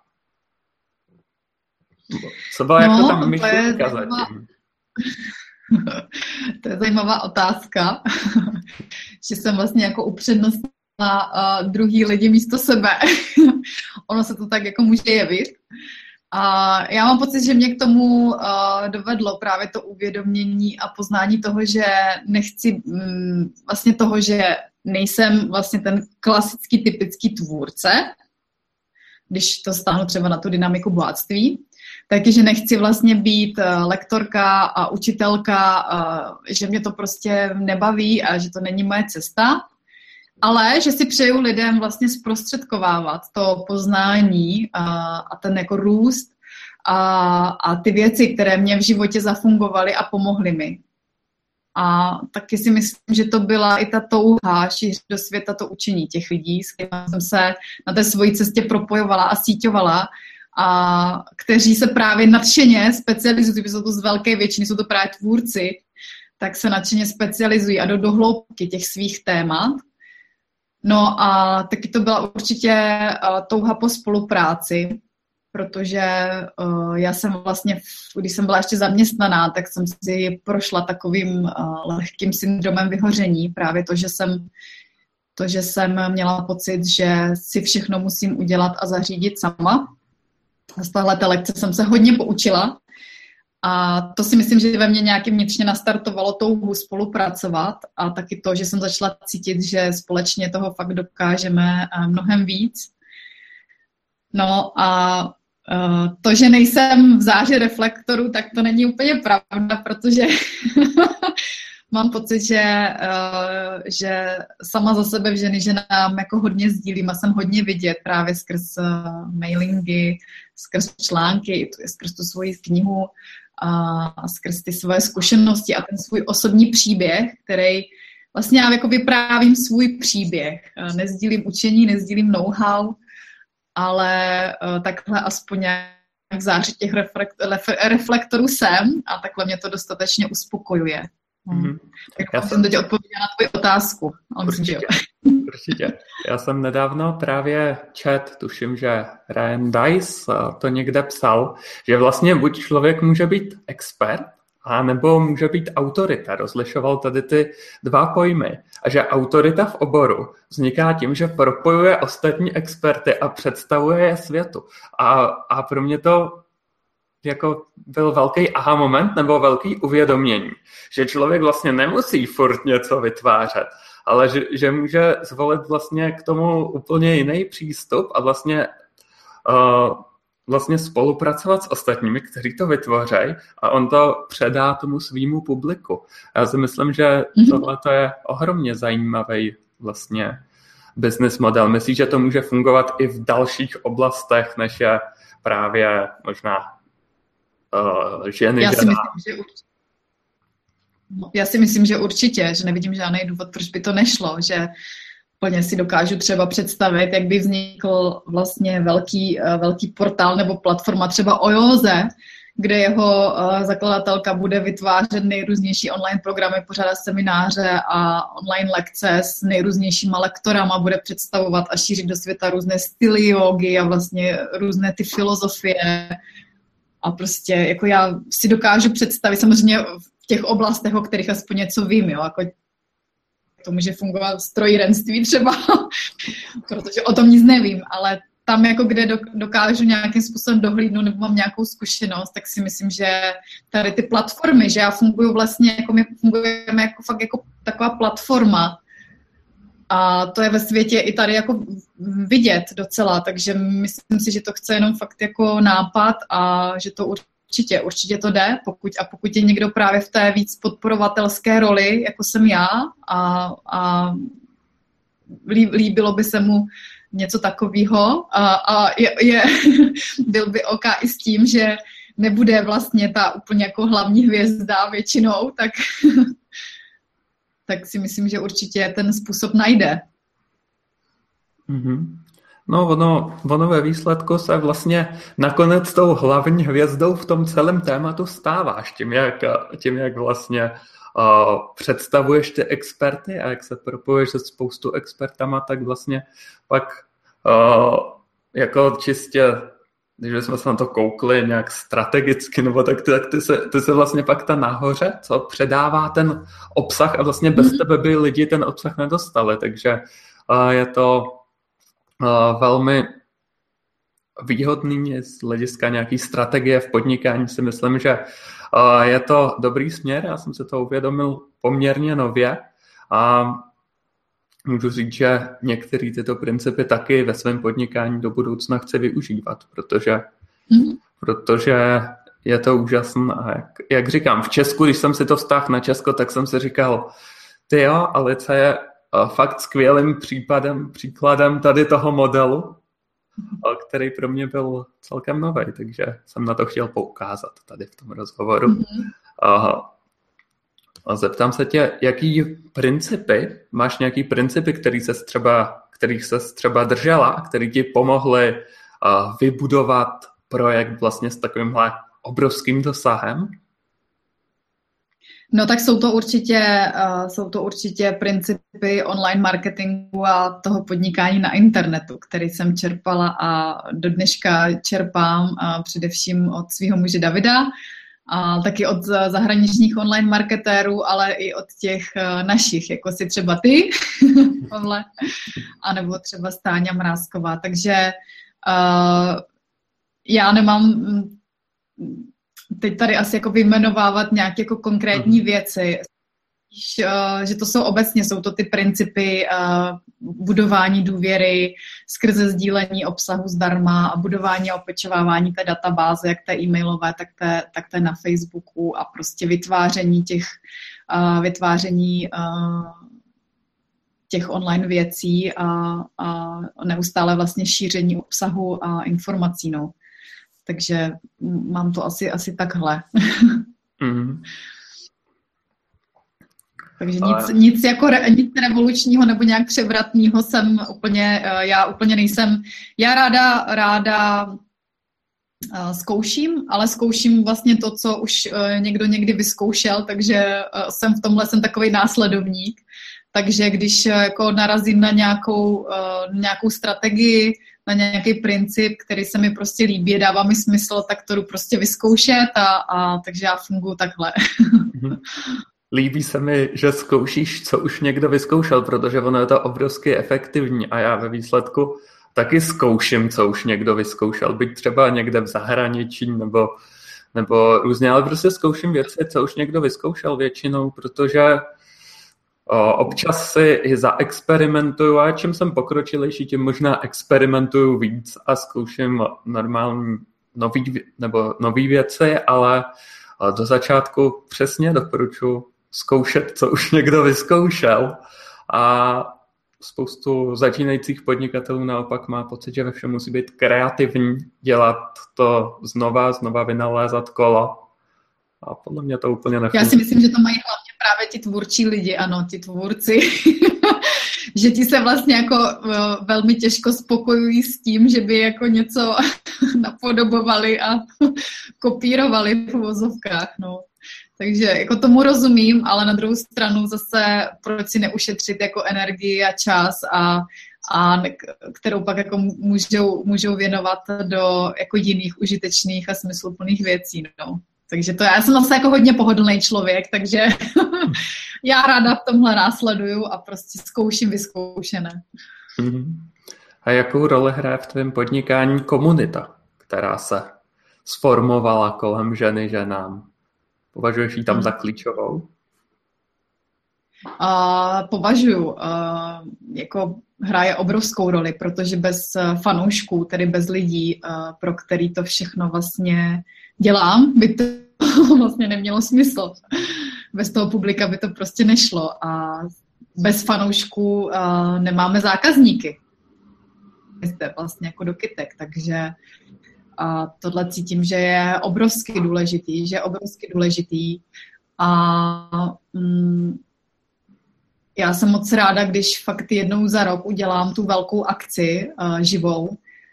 Co byla no, jako tam myšlenka zatím? To je zajímavá otázka, že jsem vlastně jako upřednostnila uh, druhý lidi místo sebe. Ono se to tak jako může jevit. A já mám pocit, že mě k tomu uh, dovedlo právě to uvědomění a poznání toho, že nechci um, vlastně toho, že nejsem vlastně ten klasický, typický tvůrce, když to stáhnu třeba na tu dynamiku bohatství, taky, že nechci vlastně být uh, lektorka a učitelka, uh, že mě to prostě nebaví a že to není moje cesta, ale že si přeju lidem vlastně zprostředkovávat to poznání a, a ten jako růst a, a ty věci, které mě v životě zafungovaly a pomohly mi. A taky si myslím, že to byla i ta touha šířit do světa to učení těch lidí, s kterými jsem se na té svojí cestě propojovala a síťovala, a kteří se právě nadšeně specializují, jsou to z velké většiny, jsou to právě tvůrci, tak se nadšeně specializují a do dohloubky těch svých témat. No a taky to byla určitě uh, touha po spolupráci, protože uh, já jsem vlastně, když jsem byla ještě zaměstnaná, tak jsem si prošla takovým uh, lehkým syndromem vyhoření. Právě to, že jsem, to, že jsem měla pocit, že si všechno musím udělat a zařídit sama. Z téhleté lekce jsem se hodně poučila. A to si myslím, že ve mně nějakým vnitřně nastartovalo touhu spolupracovat a taky to, že jsem začala cítit, že společně toho fakt dokážeme mnohem víc. No a to, že nejsem v záři reflektoru, tak to není úplně pravda, protože mám pocit, že, že sama za sebe v Ženy ženám jako hodně sdílím a jsem hodně vidět právě skrz mailingy, skrz články, skrz tu svoji knihu, a skrz ty svoje zkušenosti a ten svůj osobní příběh, který vlastně já jako vyprávím svůj příběh. Nezdílím učení, nezdílím know-how, ale takhle aspoň nějak zářit těch reflektorů jsem a takhle mě to dostatečně uspokojuje. Mm-hmm. Tak já jsem teď odpověděla na tvoji otázku. Určitě, určitě. Já jsem nedávno právě čet, tuším, že Ryan Dice to někde psal, že vlastně buď člověk může být expert, a nebo může být autorita. Rozlišoval tady ty dva pojmy. A že autorita v oboru vzniká tím, že propojuje ostatní experty a představuje je světu. A, a pro mě to jako byl velký aha moment nebo velký uvědomění, že člověk vlastně nemusí furt něco vytvářet, ale že, že může zvolit vlastně k tomu úplně jiný přístup a vlastně uh, vlastně spolupracovat s ostatními, kteří to vytvoří a on to předá tomu svýmu publiku. Já si myslím, že tohle to je ohromně zajímavý vlastně business model. Myslím, že to může fungovat i v dalších oblastech, než je právě možná uh, ženy. Já si, myslím, že určitě. Já si myslím, že určitě, že nevidím žádný důvod, proč by to nešlo, že plně si dokážu třeba představit, jak by vznikl vlastně velký, velký portál nebo platforma třeba o józe, kde jeho zakladatelka bude vytvářet nejrůznější online programy, pořádat semináře a online lekce s nejrůznějšíma lektorama, bude představovat a šířit do světa různé styly jógy a vlastně různé ty filozofie. A prostě jako já si dokážu představit samozřejmě v těch oblastech, o kterých aspoň něco vím, jo, jako to může fungovat v strojírenství třeba, protože o tom nic nevím, ale tam, jako kde dokážu nějakým způsobem dohlídnout nebo mám nějakou zkušenost, tak si myslím, že tady ty platformy, že já funguju vlastně, jako my fungujeme jako fakt jako taková platforma a to je ve světě i tady jako vidět docela, takže myslím si, že to chce jenom fakt jako nápad a že to určitě, určitě to jde, pokud, a pokud je někdo právě v té víc podporovatelské roli, jako jsem já a, a líbilo by se mu něco takového a, a je, je, byl by OK i s tím, že nebude vlastně ta úplně jako hlavní hvězda většinou, tak, tak si myslím, že určitě ten způsob najde. Mm-hmm. No ono, ono ve výsledku se vlastně nakonec tou hlavní hvězdou v tom celém tématu stáváš, tím jak, tím jak vlastně uh, představuješ ty experty a jak se propojuješ se spoustu expertama, tak vlastně pak uh, jako čistě, když jsme se na to koukli nějak strategicky, nebo tak, tak ty, se, ty se vlastně pak ta nahoře, co předává ten obsah a vlastně bez tebe by lidi ten obsah nedostali, takže uh, je to Uh, velmi výhodný z hlediska nějaký strategie v podnikání. Si myslím, že uh, je to dobrý směr. Já jsem se to uvědomil poměrně nově a můžu říct, že některé tyto principy taky ve svém podnikání do budoucna chci využívat, protože, mm. protože je to úžasné. A jak, jak říkám, v Česku, když jsem si to vztáhl na Česko, tak jsem si říkal, ty jo, Alice je fakt skvělým případem, příkladem tady toho modelu, který pro mě byl celkem nový, takže jsem na to chtěl poukázat tady v tom rozhovoru. Mm-hmm. A zeptám se tě, jaký principy, máš nějaký principy, který se třeba, kterých se třeba držela a který ti pomohly vybudovat projekt vlastně s takovýmhle obrovským dosahem? No tak jsou to určitě, uh, jsou to určitě principy online marketingu a toho podnikání na internetu, který jsem čerpala a do dneška čerpám uh, především od svého muže Davida, a taky od zahraničních online marketérů, ale i od těch uh, našich, jako si třeba ty, Pavle, anebo třeba Stáňa Mrázková. Takže uh, já nemám teď tady asi jako vyjmenovávat nějaké jako konkrétní věci, že to jsou obecně, jsou to ty principy budování důvěry skrze sdílení obsahu zdarma a budování a opečovávání té databáze, jak té e-mailové, tak té, tak té na Facebooku a prostě vytváření těch, vytváření těch online věcí a, a neustále vlastně šíření obsahu a informací, no. Takže mám to asi, asi takhle. Mm. Takže nic, nic, jako re, nic revolučního nebo nějak převratného jsem úplně, já úplně nejsem. Já ráda, ráda zkouším, ale zkouším vlastně to, co už někdo někdy vyzkoušel, takže jsem v tomhle jsem takový následovník. Takže když jako narazím na nějakou, nějakou strategii, na nějaký princip, který se mi prostě líbí, dává mi smysl, tak to jdu prostě vyzkoušet a, a takže já funguji takhle. Líbí se mi, že zkoušíš, co už někdo vyzkoušel, protože ono je to obrovsky efektivní a já ve výsledku taky zkouším, co už někdo vyzkoušel, byť třeba někde v zahraničí nebo, nebo různě, ale prostě zkouším věci, co už někdo vyzkoušel většinou, protože O, občas si i zaexperimentuju a čím jsem pokročilejší, tím možná experimentuju víc a zkouším normální nový, nebo nový věci, ale do začátku přesně doporučuji zkoušet, co už někdo vyzkoušel. A spoustu začínajících podnikatelů naopak má pocit, že ve všem musí být kreativní, dělat to znova, znova vynalézat kolo. A podle mě to úplně nefunguje. Já si myslím, že to mají hlavně právě ti tvůrčí lidi, ano, ti tvůrci. Že ti se vlastně jako uh, velmi těžko spokojují s tím, že by jako něco napodobovali a kopírovali v uvozovkách, no. Takže jako tomu rozumím, ale na druhou stranu zase proč si neušetřit jako energii a čas, a, a kterou pak jako můžou, můžou věnovat do jako jiných užitečných a smysluplných věcí, no. Takže to já jsem zase jako hodně pohodlný člověk, takže já ráda v tomhle následuju a prostě zkouším vyzkoušené. A jakou roli hraje v tvém podnikání komunita, která se sformovala kolem ženy ženám? Považuješ ji tam hmm. za klíčovou? Uh, považuji. Uh, jako hraje obrovskou roli, protože bez fanoušků, tedy bez lidí, uh, pro který to všechno vlastně dělám, by to vlastně nemělo smysl. Bez toho publika by to prostě nešlo. A bez fanoušků uh, nemáme zákazníky. Jste vlastně jako do kytek, takže a tohle cítím, že je obrovsky důležitý, že je obrovsky důležitý. A mm, já jsem moc ráda, když fakt jednou za rok udělám tu velkou akci uh, živou,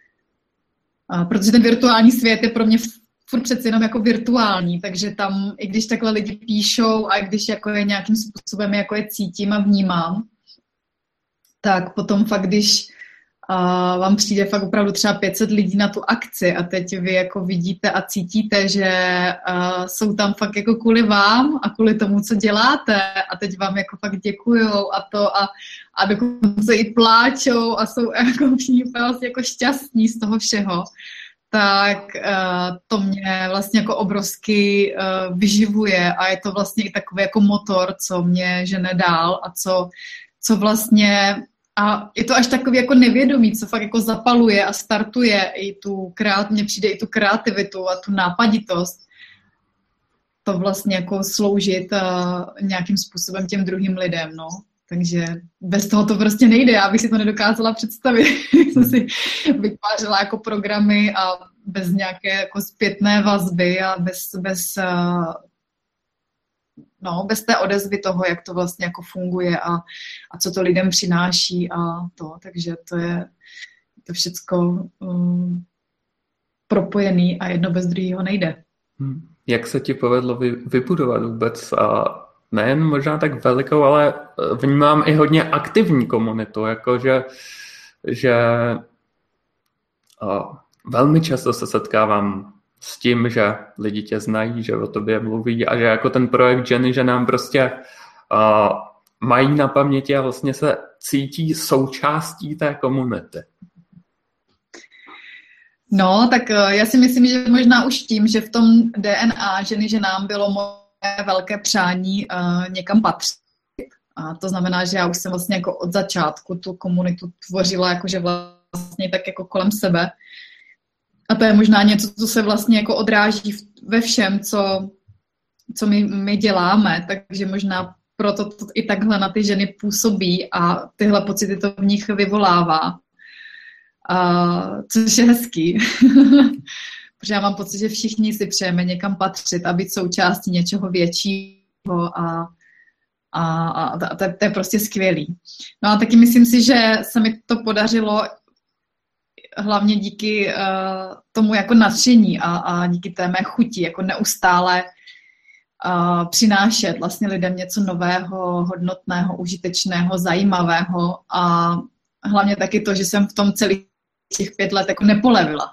uh, protože ten virtuální svět je pro mě furt přeci jenom jako virtuální, takže tam, i když takhle lidi píšou a i když jako je nějakým způsobem jako je cítím a vnímám, tak potom fakt, když a vám přijde fakt opravdu třeba pět set lidí na tu akci a teď vy jako vidíte a cítíte, že uh, jsou tam fakt jako kvůli vám a kvůli tomu, co děláte a teď vám jako fakt děkujou a to a, a dokonce i pláčou a jsou jako všichni vlastně jako šťastní z toho všeho, tak uh, to mě vlastně jako obrovsky uh, vyživuje a je to vlastně i takový jako motor, co mě žene dál a co, co vlastně. A je to až takový jako nevědomí, co fakt jako zapaluje a startuje i tu kreat, mně přijde i tu kreativitu a tu nápaditost. To vlastně jako sloužit uh, nějakým způsobem těm druhým lidem, no. Takže bez toho to prostě nejde, já bych si to nedokázala představit. Jsem si vytvářela jako programy a bez nějaké jako zpětné vazby a bez, bez uh, No, bez té odezvy toho, jak to vlastně jako funguje a, a co to lidem přináší a to, takže to je to všecko um, propojený a jedno bez druhého nejde. Hmm. Jak se ti povedlo vy, vybudovat vůbec a nejen možná tak velikou, ale vnímám i hodně aktivní komunitu, jakože že a, velmi často se setkávám s tím, že lidi tě znají, že o tobě mluví a že jako ten projekt ženy, že nám prostě uh, mají na paměti a vlastně se cítí součástí té komunity. No, tak uh, já si myslím, že možná už tím, že v tom D N A ženy, že nám bylo moje velké přání uh, někam patřit. A to znamená, že já už jsem vlastně jako od začátku tu komunitu tvořila jakože vlastně tak jako kolem sebe. A to je možná něco, co se vlastně jako odráží ve všem, co, co my, my děláme, takže možná proto to i takhle na ty ženy působí a tyhle pocity to v nich vyvolává, a, což je hezký. Protože já mám pocit, že všichni si přejeme někam patřit a být součástí něčeho většího a, a, a to, to je prostě skvělý. No a taky myslím si, že se mi to podařilo hlavně díky uh, tomu jako nadšení a, a díky té mé chuti, jako neustále uh, přinášet vlastně lidem něco nového, hodnotného, užitečného, zajímavého a hlavně taky to, že jsem v tom celých těch pět let jako nepolevila.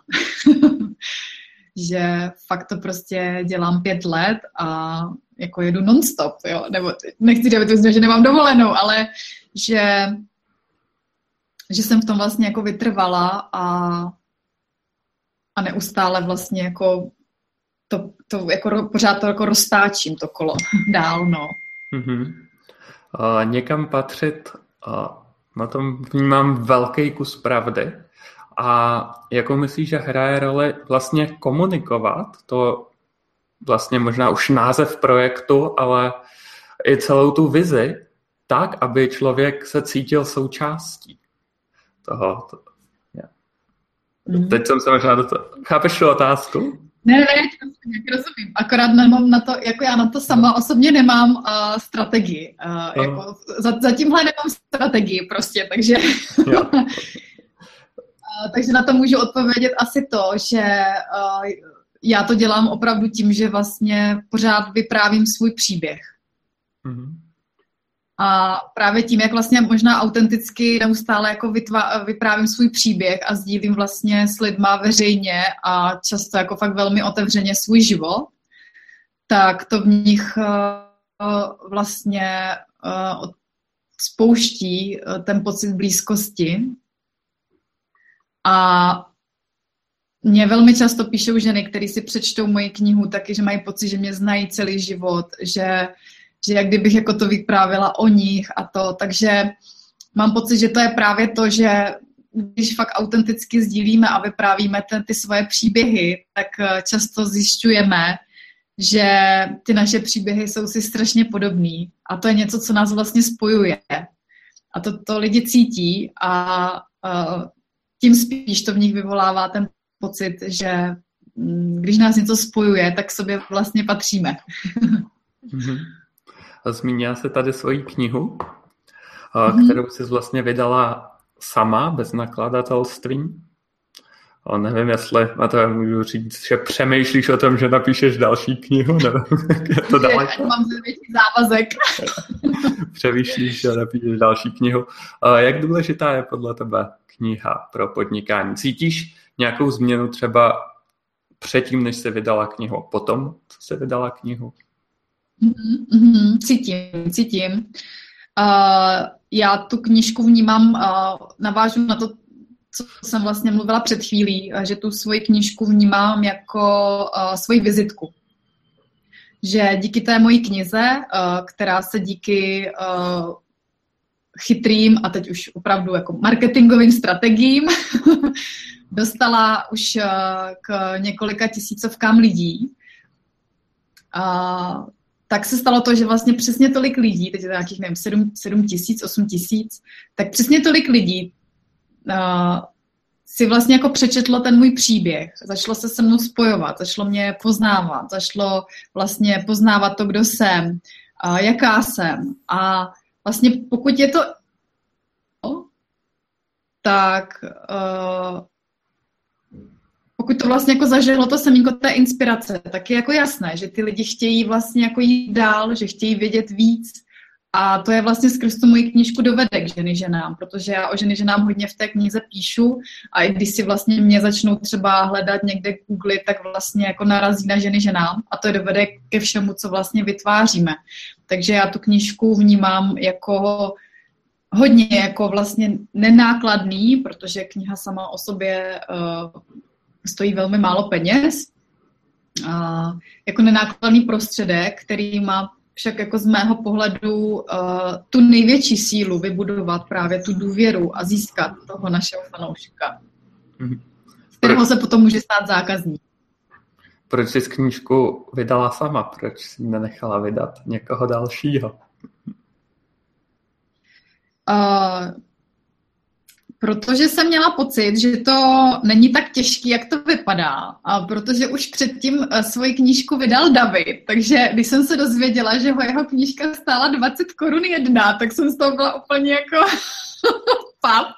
Že fakt to prostě dělám pět let a jako jedu non-stop, jo, nebo nechci říct, že nemám dovolenou, ale že že jsem v tom vlastně jako vytrvala a, a neustále vlastně jako to, to jako pořád to jako roztáčím to kolo dál, no. Mm-hmm. Uh, někam patřit, uh, na tom vnímám velký kus pravdy A jako myslíš, že hraje roli vlastně komunikovat, to vlastně možná už název projektu, ale i celou tu vizi, tak, aby člověk se cítil součástí toho. To, yeah. mm. Teď jsem se možná do toho... Chápeš tu otázku? Ne, ne, nějak rozumím. Akorát nemám na to, jako já na to sama osobně nemám uh, strategii. Uh, uh. Jako, za, za tímhle nemám strategii prostě, takže... uh, takže na to můžu odpovědět asi to, že uh, já to dělám opravdu tím, že vlastně pořád vyprávím svůj příběh. Mm-hmm. A právě tím, jak vlastně možná autenticky neustále jako vytvá, vyprávím svůj příběh a sdílím vlastně s lidma veřejně a často jako fakt velmi otevřeně svůj život, tak to v nich uh, vlastně uh, spouští uh, ten pocit blízkosti. A mě velmi často píšou ženy, které si přečtou moji knihu, taky, že mají pocit, že mě znají celý život, že že jak kdybych jako to vyprávěla o nich a to, takže mám pocit, že to je právě to, že když fakt autenticky sdílíme a vyprávíme ten, ty svoje příběhy, tak často zjišťujeme, že ty naše příběhy jsou si strašně podobný a to je něco, co nás vlastně spojuje. A to, to lidi cítí a, a tím spíš to v nich vyvolává ten pocit, že když nás něco spojuje, tak sobě vlastně patříme. Mm-hmm. Zmínila se tady svoji knihu, mm-hmm. kterou jsi vlastně vydala sama, bez nakladatelství. O, nevím, jestli na to můžu říct, že přemýšlíš o tom, že napíšeš další knihu, nebo je to daleko? Mám větší závazek. Přemýšlíš, že napíšeš další knihu. Jak důležitá je podle tebe kniha pro podnikání? Cítíš nějakou změnu třeba předtím, než jsi vydala knihu, potom, co jsi vydala knihu? Mm-hmm, cítím, cítím. Uh, já tu knížku vnímám, uh, navážu na to, co jsem vlastně mluvila před chvílí, uh, že tu svoji knížku vnímám jako uh, svoji vizitku. Že díky té mojí knize, uh, která se díky uh, chytrým a teď už opravdu jako marketingovým strategiím dostala už uh, k několika tisícovkám lidí, uh, tak se stalo to, že vlastně přesně tolik lidí, teď je to nějakých, nevím, sedm tisíc, osm tisíc, tak přesně tolik lidí uh, si vlastně jako přečetlo ten můj příběh, začalo se se mnou spojovat, začalo mě poznávat, začalo vlastně poznávat to, kdo jsem, uh, jaká jsem. A vlastně pokud je to tak uh, pokud to vlastně jako zažehlo to semínko té inspirace, tak je jako jasné, že ty lidi chtějí vlastně jako jít dál, že chtějí vědět víc a to je vlastně skrz tu moji knížku dovede k ženy ženám, protože já o ženy ženám hodně v té knize píšu a i když si vlastně mě začnou třeba hledat někde Google, tak vlastně jako narazí na ženy ženám a to je dovede ke všemu, co vlastně vytváříme. Takže já tu knížku vnímám jako hodně jako vlastně nenákladný, protože kniha sama o sobě uh, stojí velmi málo peněz, uh, jako nenákladný prostředek, který má však jako z mého pohledu uh, tu největší sílu vybudovat právě tu důvěru a získat toho našeho fanouška, mm-hmm. z kterého se potom může stát zákazník. Proč jsi knížku vydala sama? Proč jsi nenechala vydat někoho dalšího? Uh, protože jsem měla pocit, že to není tak těžký, jak to vypadá. A protože už předtím svoji knížku vydal David, takže když jsem se dozvěděla, že ho jeho knížka stála dvacet korun jedna, tak jsem z toho byla úplně jako pap.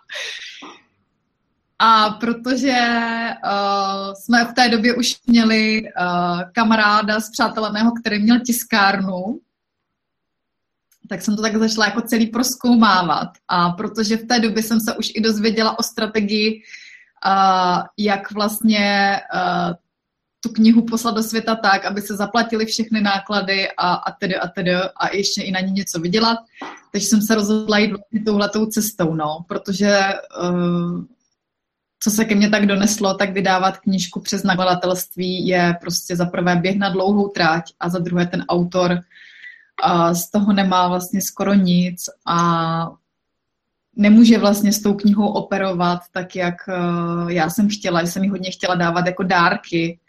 A protože uh, jsme v té době už měli uh, kamaráda spřáteleného, který měl tiskárnu, tak jsem to tak začala jako celý prozkoumávat. A protože v té době jsem se už i dozvěděla o strategii, uh, jak vlastně uh, tu knihu poslat do světa tak, aby se zaplatily všechny náklady a, a tedy a tedy a ještě i na ní něco vydělat. Takže jsem se rozhodla jít vlastně touhletou cestou, no, protože uh, co se ke mně tak doneslo, tak vydávat knížku přes nakladatelství je prostě za prvé běh na dlouhou tráť a za druhé ten autor a z toho nemá vlastně skoro nic a nemůže vlastně s tou knihou operovat tak, jak uh, já jsem chtěla, že jsem ji hodně chtěla dávat jako dárky.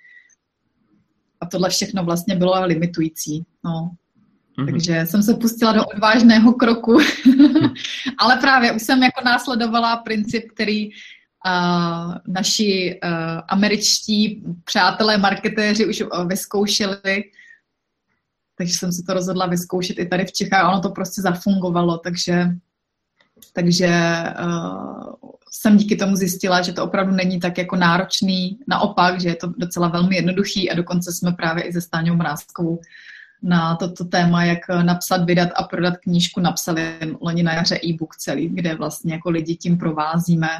A tohle všechno vlastně bylo limitující. No. Mm-hmm. Takže jsem se pustila do odvážného kroku. Ale právě už jsem jako následovala princip, který uh, naši uh, američtí přátelé, marketéři už uh, vyzkoušeli. Takže jsem se to rozhodla vyzkoušet i tady v Čechách a ono to prostě zafungovalo. Takže, takže uh, jsem díky tomu zjistila, že to opravdu není tak jako náročný. Naopak, že je to docela velmi jednoduchý a dokonce jsme právě i se Stáňou Mrázkovou na toto téma, jak napsat, vydat a prodat knížku, napsali loni na jaře e-book celý, kde vlastně jako lidi tím provázíme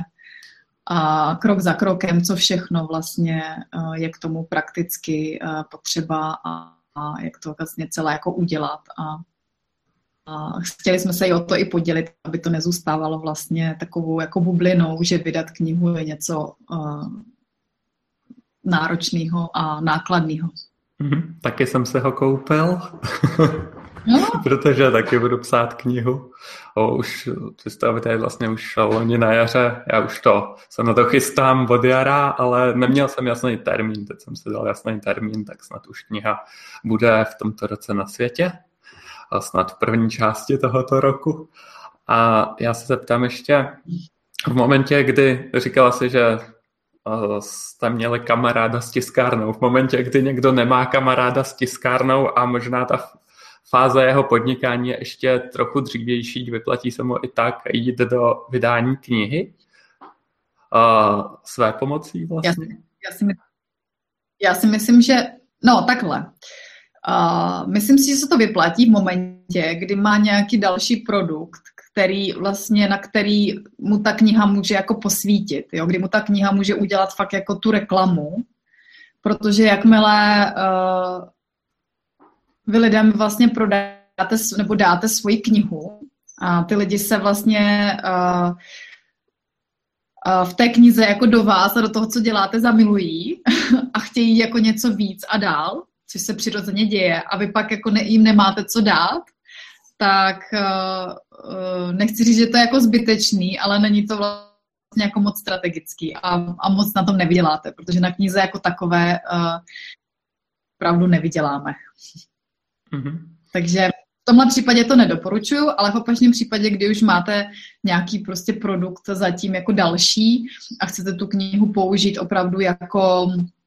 a krok za krokem, co všechno vlastně je k tomu prakticky potřeba a, a jak to vlastně celé jako udělat. A, a chtěli jsme se i o to i podělit, aby to nezůstávalo vlastně takovou jako bublinou, že vydat knihu je něco uh, náročného a nákladného. Mm-hmm. Taky jsem se ho koupil, no. Protože taky budu psát knihu. O, už představit tady vlastně už loni na jaře, já už to, se na to chystám od jara, ale neměl jsem jasný termín, teď jsem si dal jasný termín, tak snad už kniha bude v tomto roce na světě, a snad v první části tohoto roku. A já se zeptám ještě, v momentě, kdy říkala si, že jste měli kamaráda s tiskárnou. V momentě, kdy někdo nemá kamaráda s tiskárnou a možná ta fáze jeho podnikání je ještě trochu dřívější, vyplatí se mu i tak jít do vydání knihy uh, své pomocí vlastně? Já, já, si, já si myslím, že no takhle. Uh, myslím si, že se to vyplatí v momentě, kdy má nějaký další produkt, který vlastně, na který mu ta kniha může jako posvítit, jo? Kdy mu ta kniha může udělat fakt jako tu reklamu, protože jakmile uh, vy lidem vlastně prodáte nebo dáte svoji knihu a ty lidi se vlastně uh, uh, v té knize jako do vás a do toho, co děláte, zamilují a chtějí jako něco víc a dál, což se přirozeně děje a vy pak jako ne, jim nemáte co dát, tak uh, uh, nechci říct, že to je jako zbytečný, ale není to vlastně jako moc strategický a, a moc na tom nevyděláte, protože na knize jako takové uh, opravdu nevyděláme. Mm-hmm. Takže v tomhle případě to nedoporučuju, ale v opačném případě, kdy už máte nějaký prostě produkt zatím jako další a chcete tu knihu použít opravdu jako,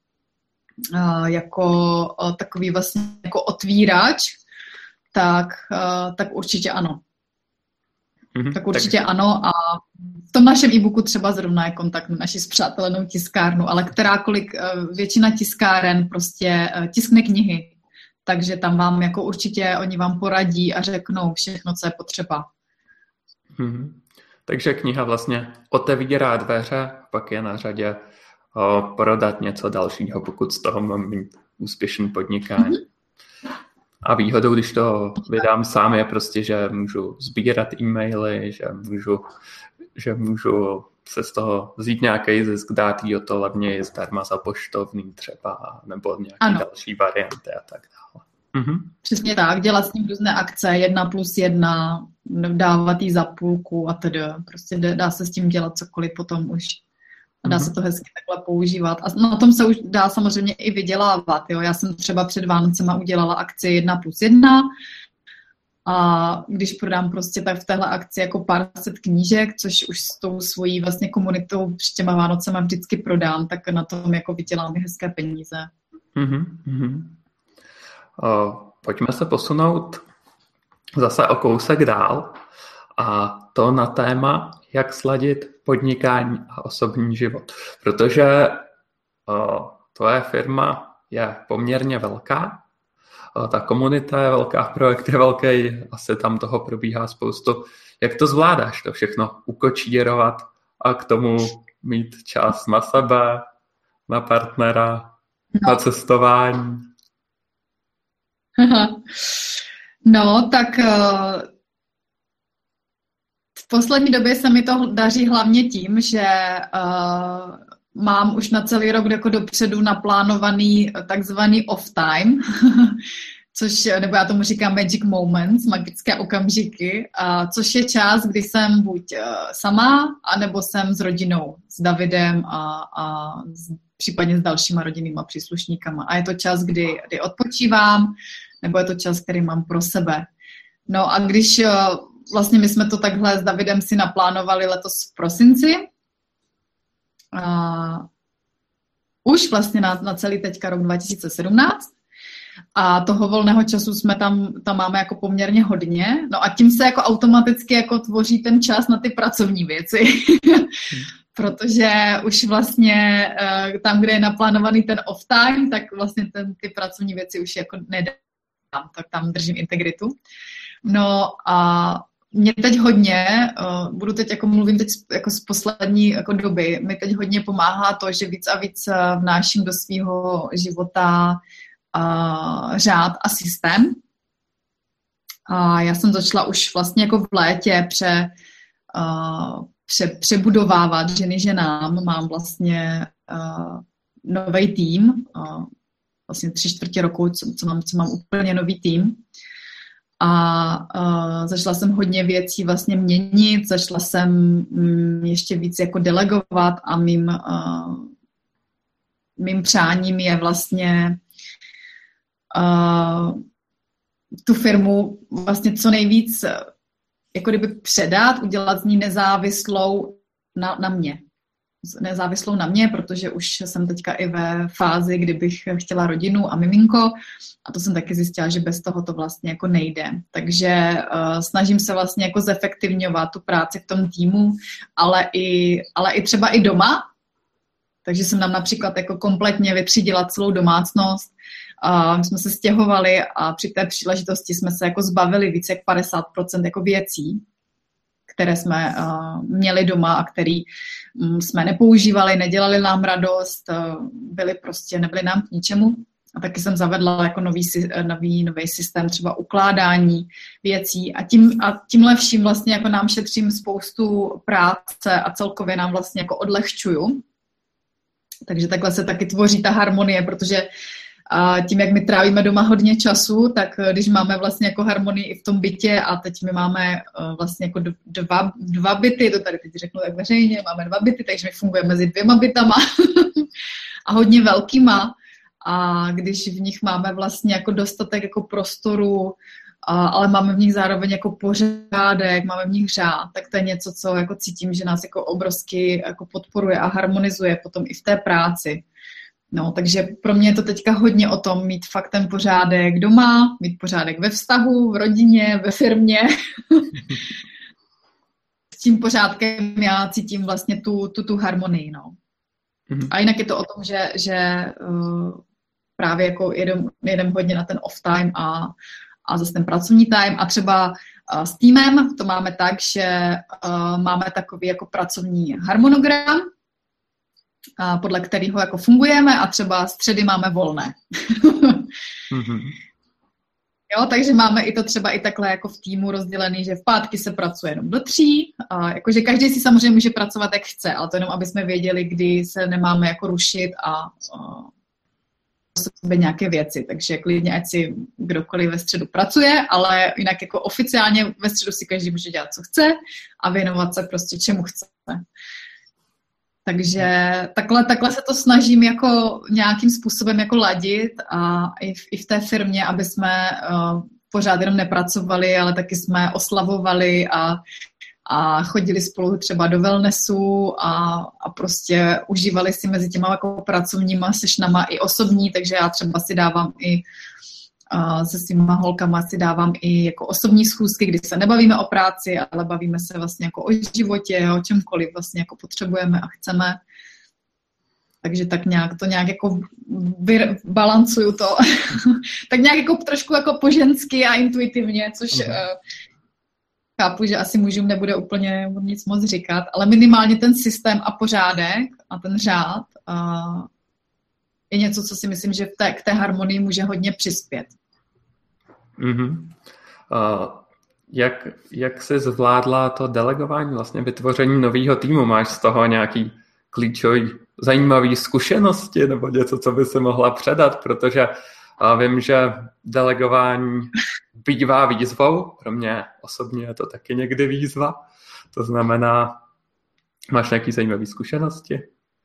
uh, jako uh, takový vlastně jako otvírač, tak, uh, tak určitě ano. Mm-hmm, tak určitě tak... ano a v tom našem e-booku třeba zrovna je kontakt na naši spřátelenou tiskárnu, ale kterákoliv, uh, většina tiskáren prostě uh, tiskne knihy, takže tam vám jako určitě oni vám poradí a řeknou všechno, co je potřeba. Mm-hmm. Takže kniha vlastně otevírá dveře, pak je na řadě uh, prodat něco dalšího, pokud z toho mám mít úspěšný podnikání. Mm-hmm. A výhodou, když to vydám sám, je prostě, že můžu sbírat e-maily, že můžu, že můžu se z toho vzít nějaký zisk, dát jí o to levněji zdarma za poštovný třeba, nebo nějaké ano. další varianty a tak dále. Mhm. Přesně tak, dělat s ním různé akce, jedna plus jedna, dávat jí za půlku a tedy. Prostě dá se s tím dělat cokoliv potom už. A dá mm-hmm. se to hezky takhle používat. A na tom se už dá samozřejmě i vydělávat. Jo? Já jsem třeba před Vánocema udělala akci jedna plus jedna a když prodám prostě tak v téhle akci jako pár set knížek, což už s tou svojí vlastně komunitou před těma Vánocema vždycky prodám, tak na tom jako vydělám hezké peníze. Mm-hmm. Uh, pojďme se posunout zase o kousek dál a to na téma, jak sladit podnikání a osobní život. Protože uh, tvoje firma je poměrně velká, uh, ta komunita je velká, projekt je velký, asi tam toho probíhá spoustu. Jak to zvládáš, to všechno ukočírovat a k tomu mít čas na sebe, na partnera, no. na cestování? No, tak uh... v poslední době se mi to daří hlavně tím, že uh, mám už na celý rok jako dopředu naplánovaný takzvaný off time, což, nebo já tomu říkám magic moments, magické okamžiky, a což je čas, kdy jsem buď sama, anebo jsem s rodinou, s Davidem a, a s, případně s dalšíma rodinnýma příslušníkama. A je to čas, kdy, kdy odpočívám, nebo je to čas, který mám pro sebe. No a když vlastně my jsme to takhle s Davidem si naplánovali letos v prosinci, a už vlastně na, na celý teďka rok dva tisíce sedmnáct, a toho volného času jsme tam, tam máme jako poměrně hodně, no a tím se jako automaticky jako tvoří ten čas na ty pracovní věci, protože už vlastně tam, kde je naplánovaný ten off time, tak vlastně ten, ty pracovní věci už jako nedám, tak tam držím integritu. No a mě teď hodně, uh, budu teď jako mluvím teď jako z poslední jako doby, mi teď hodně pomáhá to, že víc a víc vnáším do svého života uh, řád a systém. A já jsem začala už vlastně jako v létě pře, uh, pře, přebudovávat ženy ženám. Mám vlastně uh, nový tým, uh, vlastně tři čtvrtě roku, co, co, mám, co mám úplně nový tým. A uh, začala jsem hodně věcí vlastně měnit, začala jsem um, ještě víc jako delegovat a mým, uh, mým přáním je vlastně uh, tu firmu vlastně co nejvíc jako kdyby předat, udělat z ní nezávislou na, na mě. nezávislou na mě, protože už jsem teďka i ve fázi, kdybych chtěla rodinu a miminko a to jsem taky zjistila, že bez toho to vlastně jako nejde. Takže uh, snažím se vlastně jako zefektivňovat tu práci v tom týmu, ale i, ale i třeba i doma. Takže jsem tam například jako kompletně vytřídila celou domácnost. Uh, my jsme se stěhovali a při té příležitosti jsme se jako zbavili více jak padesát procent jako věcí, které jsme uh, měli doma a které um, jsme nepoužívali, nedělali nám radost, uh, byly prostě, nebyly nám k ničemu. A taky jsem zavedla jako nový, nový, nový systém třeba ukládání věcí a, tím, a tímhle vším vlastně jako nám šetřím spoustu práce a celkově nám vlastně jako odlehčuju. Takže takhle se taky tvoří ta harmonie, protože a tím, jak my trávíme doma hodně času, tak když máme vlastně jako harmonii i v tom bytě a teď my máme vlastně jako dva, dva byty, to tady teď řeknu tak veřejně, máme dva byty, takže my fungujeme mezi dvěma bytama a hodně velkýma a když v nich máme vlastně jako dostatek jako prostoru, a, ale máme v nich zároveň jako pořádek, máme v nich řád, tak to je něco, co jako cítím, že nás jako obrovsky jako podporuje a harmonizuje potom i v té práci. No, takže pro mě je to teďka hodně o tom mít fakt ten pořádek doma, mít pořádek ve vztahu, v rodině, ve firmě. S tím pořádkem já cítím vlastně tu, tu, tu harmonii, no. Mm-hmm. A jinak je to o tom, že, že uh, právě jako jedem, jedem hodně na ten off time a, a zase ten pracovní time a třeba uh, s týmem to máme tak, že uh, máme takový jako pracovní harmonogram, a podle kterého jako fungujeme a třeba středy máme volné. mm-hmm. Jo, takže máme i to třeba i takhle jako v týmu rozdělený, že v pátky se pracuje jenom do tří, a jakože každý si samozřejmě může pracovat jak chce, ale to jenom, aby jsme věděli, kdy se nemáme jako rušit a, a sebe nějaké věci, takže klidně ať si kdokoliv ve středu pracuje, ale jinak jako oficiálně ve středu si každý může dělat, co chce a věnovat se prostě čemu chce. Takže takhle, takhle se to snažím jako nějakým způsobem jako ladit a i v, i v té firmě, aby jsme uh, pořád jenom nepracovali, ale taky jsme oslavovali a, a chodili spolu třeba do wellnessu a, a prostě užívali si mezi těma jako pracovníma sešnama i osobní, takže já třeba si dávám i uh, se svýma holkama si dávám i jako osobní schůzky, kdy se nebavíme o práci, ale bavíme se vlastně jako o životě, o čemkoliv vlastně jako potřebujeme a chceme. Takže tak nějak to nějak jako vyr, balancuju to. Tak nějak jako trošku jako po žensky a intuitivně, což uh, chápu, že asi mužům nebude úplně nic moc říkat, ale minimálně ten systém a pořádek a ten řád uh, je něco, co si myslím, že v té, k té harmonii může hodně přispět. Mm-hmm. Uh, jak, jak jsi zvládla to delegování, vlastně vytvoření nového týmu? Máš z toho nějaký klíčový zajímavý zkušenosti nebo něco, co by si mohla předat? Protože A vím, že delegování bývá výzvou, pro mě osobně je to taky někdy výzva, to znamená, máš nějaké zajímavé zkušenosti?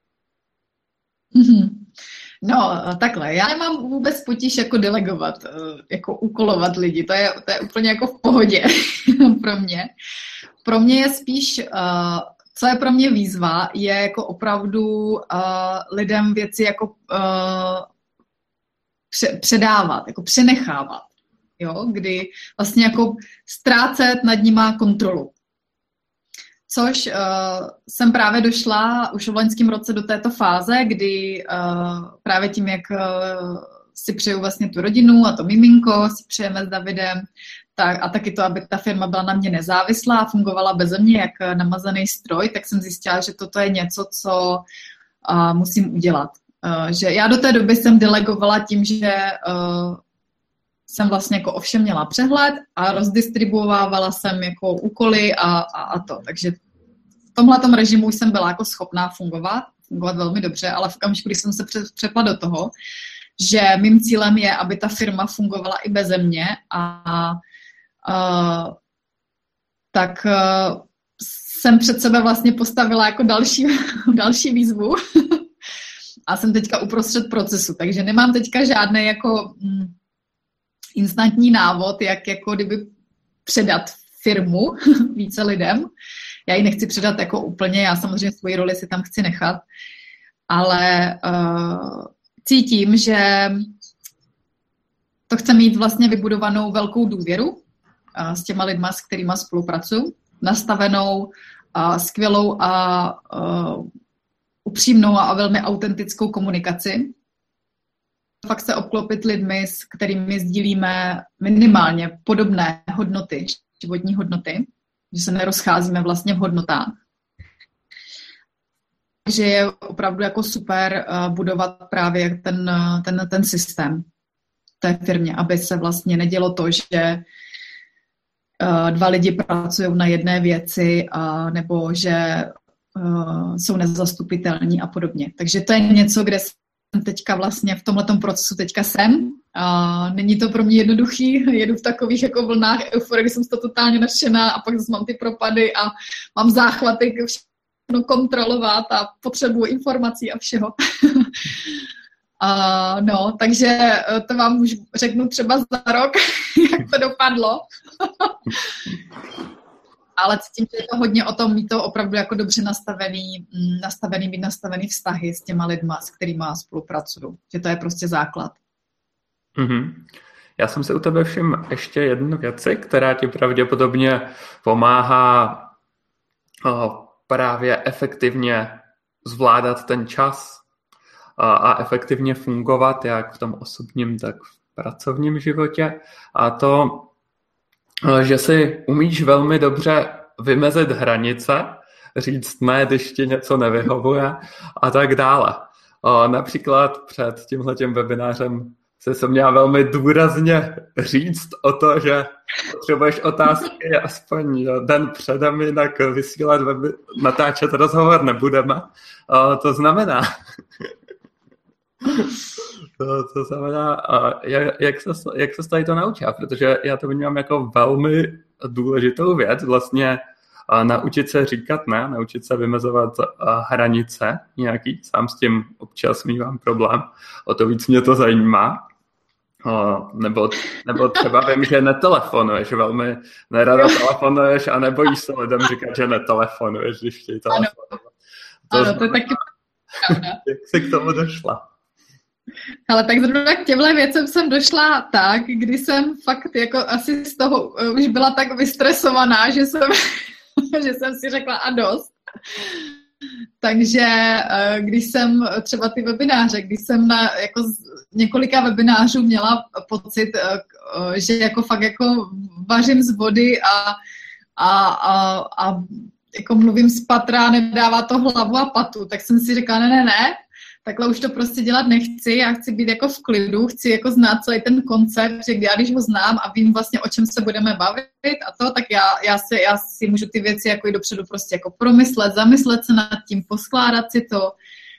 Mm-hmm. No, takhle, já nemám vůbec potíž jako delegovat, jako úkolovat lidi, to je, to je úplně jako v pohodě pro mě. Pro mě je spíš, uh, co je pro mě výzva, je jako opravdu uh, lidem věci jako uh, pře- předávat, jako přenechávat, jo, kdy vlastně jako ztrácet nad nima kontrolu. Což uh, jsem právě došla už v loňském roce do této fáze, kdy uh, právě tím, jak uh, si přeju vlastně tu rodinu a to miminko si přejeme s Davidem, tak, a taky to, aby ta firma byla na mě nezávislá a fungovala beze mě jak namazaný stroj, tak jsem zjistila, že toto je něco, co uh, musím udělat. Uh, že já do té doby jsem delegovala tím, že uh, jsem vlastně jako ovšem měla přehled a rozdistribuovávala jsem jako úkoly a, a, a to. Takže v tomhletom režimu jsem byla jako schopná fungovat, fungovat velmi dobře, ale v okamžiku, když jsem se přepla do toho, že mým cílem je, aby ta firma fungovala i beze mě a, a tak a, jsem před sebe vlastně postavila jako další, další výzvu a jsem teďka uprostřed procesu, takže nemám teďka žádný jako mm, instantní návod, jak jako kdyby předat firmu více lidem. Já ji nechci předat jako úplně, já samozřejmě svoji roli si tam chci nechat, ale uh, cítím, že to chce mít vlastně vybudovanou velkou důvěru uh, s těma lidma, s kterýma spolupracuju, nastavenou uh, skvělou a uh, upřímnou a velmi autentickou komunikaci. Fakt se obklopit lidmi, s kterými sdílíme minimálně podobné hodnoty, životní hodnoty, že se nerozcházíme vlastně v hodnotách. Takže je opravdu jako super budovat právě ten, ten, ten systém té firmě, aby se vlastně nedělo to, že dva lidi pracují na jedné věci a, nebo že uh, jsou nezastupitelní a podobně. Takže to je něco, kde jsem teďka vlastně v tomhletom procesu teďka jsem. A není to pro mě jednoduchý, jedu v takových jako vlnách euforie, kdy jsem to totálně nadšená a pak zase mám ty propady a mám záchvaty všechno kontrolovat a potřebuji informací a všeho. A no, takže to vám už řeknu třeba za rok, jak to dopadlo. Ale cítím, že je to hodně o tom mít to opravdu jako dobře nastavený, nastavený, mít nastavený vztahy s těma lidma, s kterými spolupracuju. Že to je prostě základ. Mm-hmm. Já jsem si u tebe všiml ještě jednu věci, která ti pravděpodobně pomáhá o, právě efektivně zvládat ten čas a, a efektivně fungovat jak v tom osobním, tak v pracovním životě. A to, že si umíš velmi dobře vymezit hranice, říct ne, když ti něco nevyhovuje a tak dále. O, například před tímhletím webinářem se jsem měla velmi důrazně říct o to, že potřebuješ otázky aspoň den předem, jinak vysílat webi, natáčet rozhovor nebudeme. O, to znamená... To, to znamená, jak, jak, se, jak se tady to naučila, protože já to vnímám jako velmi důležitou věc, vlastně naučit se říkat ne, naučit se vymezovat hranice nějaký, sám s tím občas mívám problém, o to víc mě to zajímá. Nebo, nebo třeba vím, že netelefonuješ, velmi nerada telefonuješ a nebojíš se lidem říkat, že netelefonuješ, když chtějí telefonovat. To, ano, to je taky pravda. Jak jsi k tomu došla? Ale tak zrovna k těmhle věcem jsem došla tak, kdy jsem fakt jako asi z toho už byla tak vystresovaná, že jsem, že jsem si řekla a dost. Takže když jsem třeba ty webináře, když jsem na jako z několika webinářů měla pocit, že jako fakt jako vařím z vody a, a, a, a jako mluvím z patra, nedává to hlavu a patu, tak jsem si řekla ne, ne, ne, takhle už to prostě dělat nechci, já chci být jako v klidu, chci jako znát celý ten koncept, že já když ho znám a vím vlastně, o čem se budeme bavit a to, tak já, já, si, já si můžu ty věci jako i dopředu prostě jako promyslet, zamyslet se nad tím, poskládat si to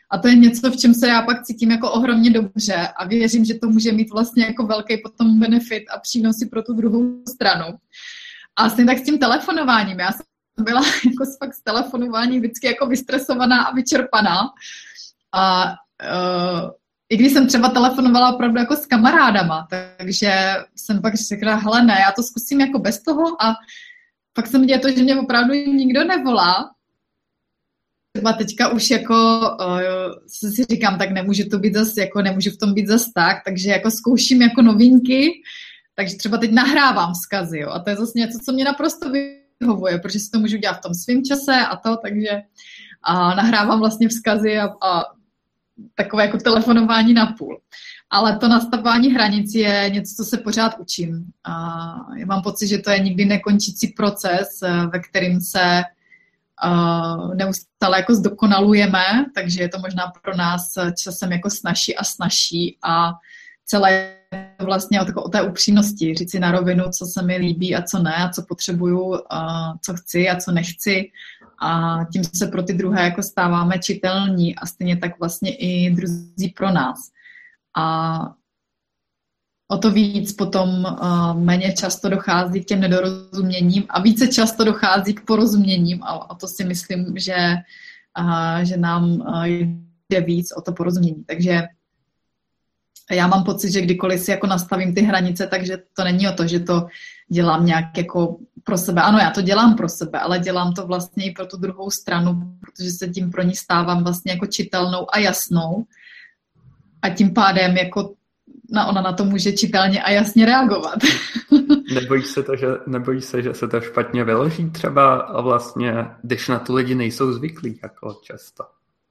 A to je něco, v čem se já pak cítím jako ohromně dobře a věřím, že to může mít vlastně jako velký potom benefit a přínosy pro tu druhou stranu. A stejně tak s tím telefonováním. Já jsem byla jako fakt z telefonování vždycky jako vystresovaná a vyčerpaná. A uh, i když jsem třeba telefonovala opravdu jako s kamarádama, takže jsem pak řekla, hele ne, já to zkusím jako bez toho a pak se mi děje to, že mě opravdu nikdo nevolá. Třeba teďka už jako uh, si říkám, tak nemůže to být zas, jako nemůžu v tom být zas tak, takže jako zkouším jako novinky, takže třeba teď nahrávám vzkazy, jo, a to je zase něco, co mě naprosto vyhovuje, protože si to můžu dělat v tom svém čase a to, takže a nahrávám vlastně vzkazy a, a takové jako telefonování na půl. Ale to nastavování hranic je něco, co se pořád učím. A já mám pocit, že to je nikdy nekončící proces, ve kterým se uh, neustále jako zdokonalujeme, takže je to možná pro nás časem jako snažší a snažší a celé vlastně o, o té upřímnosti, říct si na rovinu, co se mi líbí a co ne, a co potřebuju, uh, co chci a co nechci. A tím se pro ty druhé jako stáváme čitelní a stejně tak vlastně i druzí pro nás. A o to víc potom uh, méně často dochází k těm nedorozuměním a více často dochází k porozuměním a, a to si myslím, že, uh, že nám uh, jde víc o to porozumění. Takže já mám pocit, že kdykoliv si jako nastavím ty hranice, takže to není o to, že to dělám nějak jako pro sebe. Ano, já to dělám pro sebe, ale dělám to vlastně i pro tu druhou stranu, protože se tím pro ní stávám vlastně jako čitelnou a jasnou. A tím pádem jako na, ona na to může čitelně a jasně reagovat. Nebojíš se, to, že, nebojíš se, že se to špatně vyloží třeba a vlastně, když na to lidi nejsou zvyklí jako často?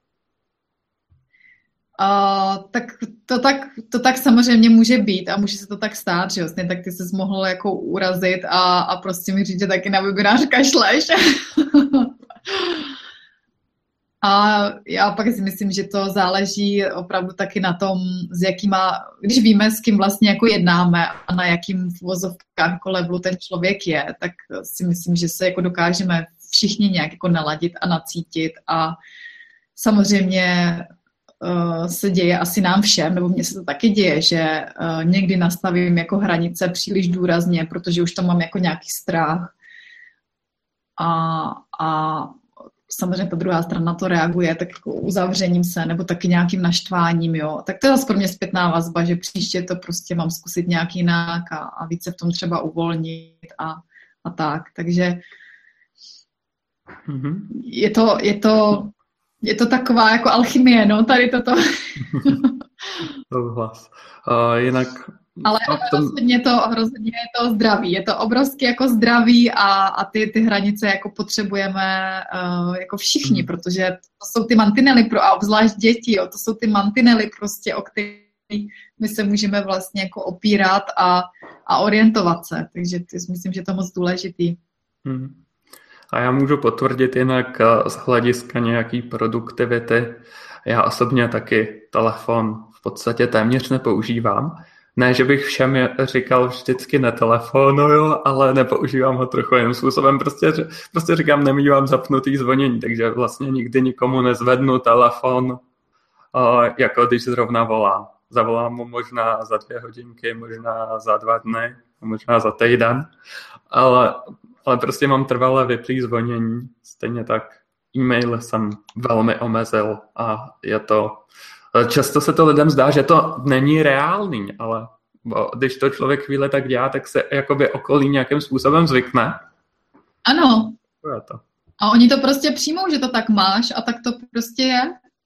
Uh, tak to, tak to tak samozřejmě může být a může se to tak stát, že vlastně tak ty ses mohl jako urazit a, a prostě mi říct, že taky na webinář kašleš. A já pak si myslím, že to záleží opravdu taky na tom, s jakýma, když víme, s kým vlastně jako jednáme a na jakým v uvozovkách jako levelu ten člověk je, tak si myslím, že se jako dokážeme všichni nějak jako naladit a nacítit a samozřejmě uh, se děje asi nám všem, nebo mně se to taky děje, že uh, někdy nastavím jako hranice příliš důrazně, protože už tam mám jako nějaký strach a, a samozřejmě ta druhá strana to reaguje tak jako uzavřením se nebo taky nějakým naštváním, jo. Tak to je zase pro mě zpětná vazba, že příště to prostě mám zkusit nějak jinak a, a více v tom třeba uvolnit a, a tak. Takže mm-hmm. je to, je to, je to taková jako alchymie, no, tady toto. Souhlas. Uh, jinak ale tom... rozhodně, to, rozhodně je to zdraví. Je to obrovsky jako zdraví a, a ty, ty hranice jako potřebujeme uh, jako všichni, hmm. protože to jsou ty mantinely pro, a obzvlášť děti, jo, to jsou ty mantinely prostě, o kterých my se můžeme vlastně jako opírat a, a orientovat se. Takže ty, myslím, že to je moc důležitý. Hmm. A já můžu potvrdit jinak z hlediska nějaký produktivity. Já osobně taky telefon v podstatě téměř nepoužívám. Ne, že bych všem říkal vždycky netelefonuju, ale nepoužívám ho trochu jiným způsobem. Prostě, prostě říkám, nemývám zapnutý zvonění, takže vlastně nikdy nikomu nezvednu telefon, jako když zrovna volám. Zavolám mu možná za dvě hodinky, možná za dva dny, možná za týden, ale, ale prostě mám trvalé vyplý zvonění. Stejně tak e-maily jsem velmi omezil a je to... Často se to lidem zdá, že to není reálný, ale když to člověk chvíli tak dělá, tak se jakoby okolí nějakým způsobem zvykne. Ano. To je to. A oni to prostě přijmou, že to tak máš a tak to prostě je.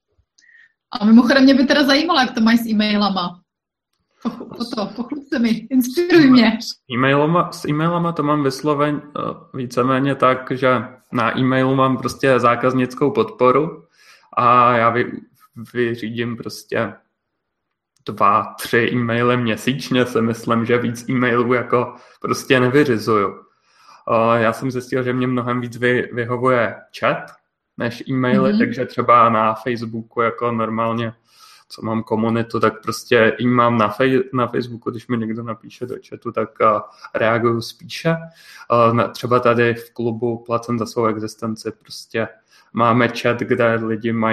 A mimochodem mě by teda zajímalo, jak to máš s e-mailama. To, pochlup se mi, inspiruj mě. S e-mailama, s e-mailama to mám vysloven víceméně tak, že na e-mailu mám prostě zákaznickou podporu a já vy vyřídím prostě dva, tři e-maily měsíčně, si myslím, že víc e-mailů jako prostě nevyřizuju. Já jsem zjistil, že mě mnohem víc vy, vyhovuje chat než e-maily, mm-hmm. takže třeba na Facebooku jako normálně, co mám komunitu, tak prostě i mám na, fej, na Facebooku, když mi někdo napíše do chatu, tak uh, reaguju spíše. Uh, třeba tady v klubu Placen za svou existenci prostě máme chat, kde lidi mají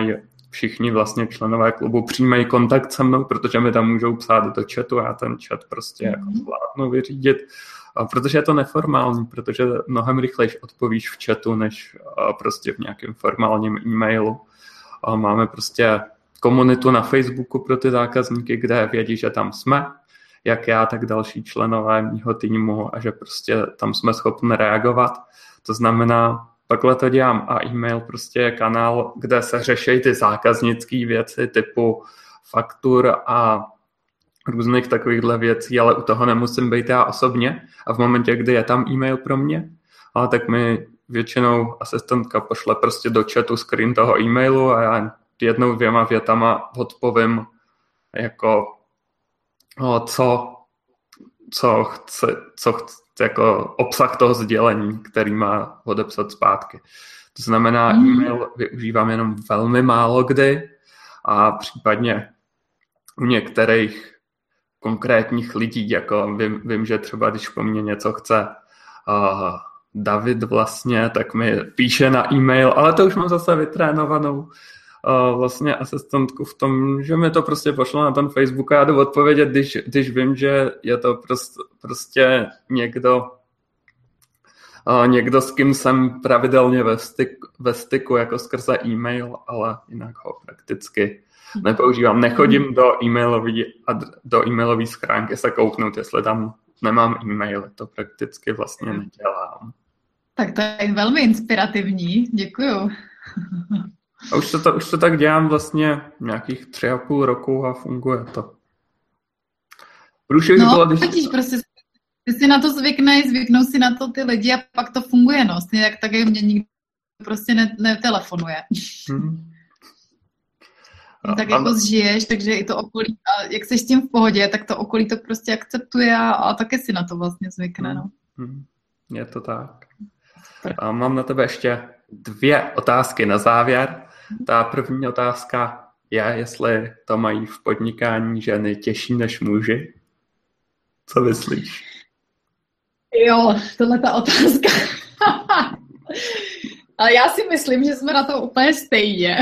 všichni vlastně členové klubu přijímají kontakt se mnou, protože mi tam můžou psát do chatu, já ten chat prostě jako zvládnu vyřídit, a protože je to neformální, protože mnohem rychleji odpovíš v chatu, než prostě v nějakém formálním e-mailu. A máme prostě komunitu na Facebooku pro ty zákazníky, kde vědí, že tam jsme, jak já, tak další členové mýho týmu a že prostě tam jsme schopni reagovat. To znamená, takhle to dělám a e-mail prostě je kanál, kde se řeší ty zákaznické věci typu faktur a různých takovýchhle věcí, ale u toho nemusím být já osobně a v momentě, kdy je tam e-mail pro mě, ale tak mi většinou asistentka pošle prostě do chatu screen toho e-mailu a já jednou dvěma větama odpovím jako co, co chce, co chce, jako obsah toho sdělení, který má odepsat zpátky. To znamená, mm. e-mail využívám jenom velmi málo kdy a případně u některých konkrétních lidí, jako vím, vím že třeba když po mně něco chce uh, David vlastně, tak mi píše na e-mail, ale to už mám zase vytrénovanou uh, vlastně asistentku v tom, že mi to prostě pošlo na ten Facebook a já jdu odpovědět, když, když vím, že je to prostě, prostě někdo, uh, někdo, s kým jsem pravidelně ve, styk, ve styku jako skrze e-mail, ale jinak ho prakticky nepoužívám. Nechodím do e-mailové do e-mailové schránky se kouknout, jestli tam nemám e-mail. To prakticky vlastně nedělám. Tak to je velmi inspirativní. Děkuju. A už to, to, už to tak dělám vlastně nějakých tři a půl roku a funguje to. Průšek no, bylo, když... Vidíš, prostě ty si na to zvykneš, zvyknou si na to ty lidi a pak to funguje. No. Stejně jak taky mě nikdo prostě netelefonuje. Hmm. Tak jako zžiješ, takže i to okolí, a jak jsi s tím v pohodě, tak to okolí to prostě akceptuje a, a taky si na to vlastně zvykne, no. Je to tak. A mám na tebe ještě dvě otázky na závěr. Ta první otázka je, jestli to mají v podnikání ženy těžší než muži. Co myslíš? Jo, tohle ta otázka. Ale já si myslím, že jsme na to úplně stejně.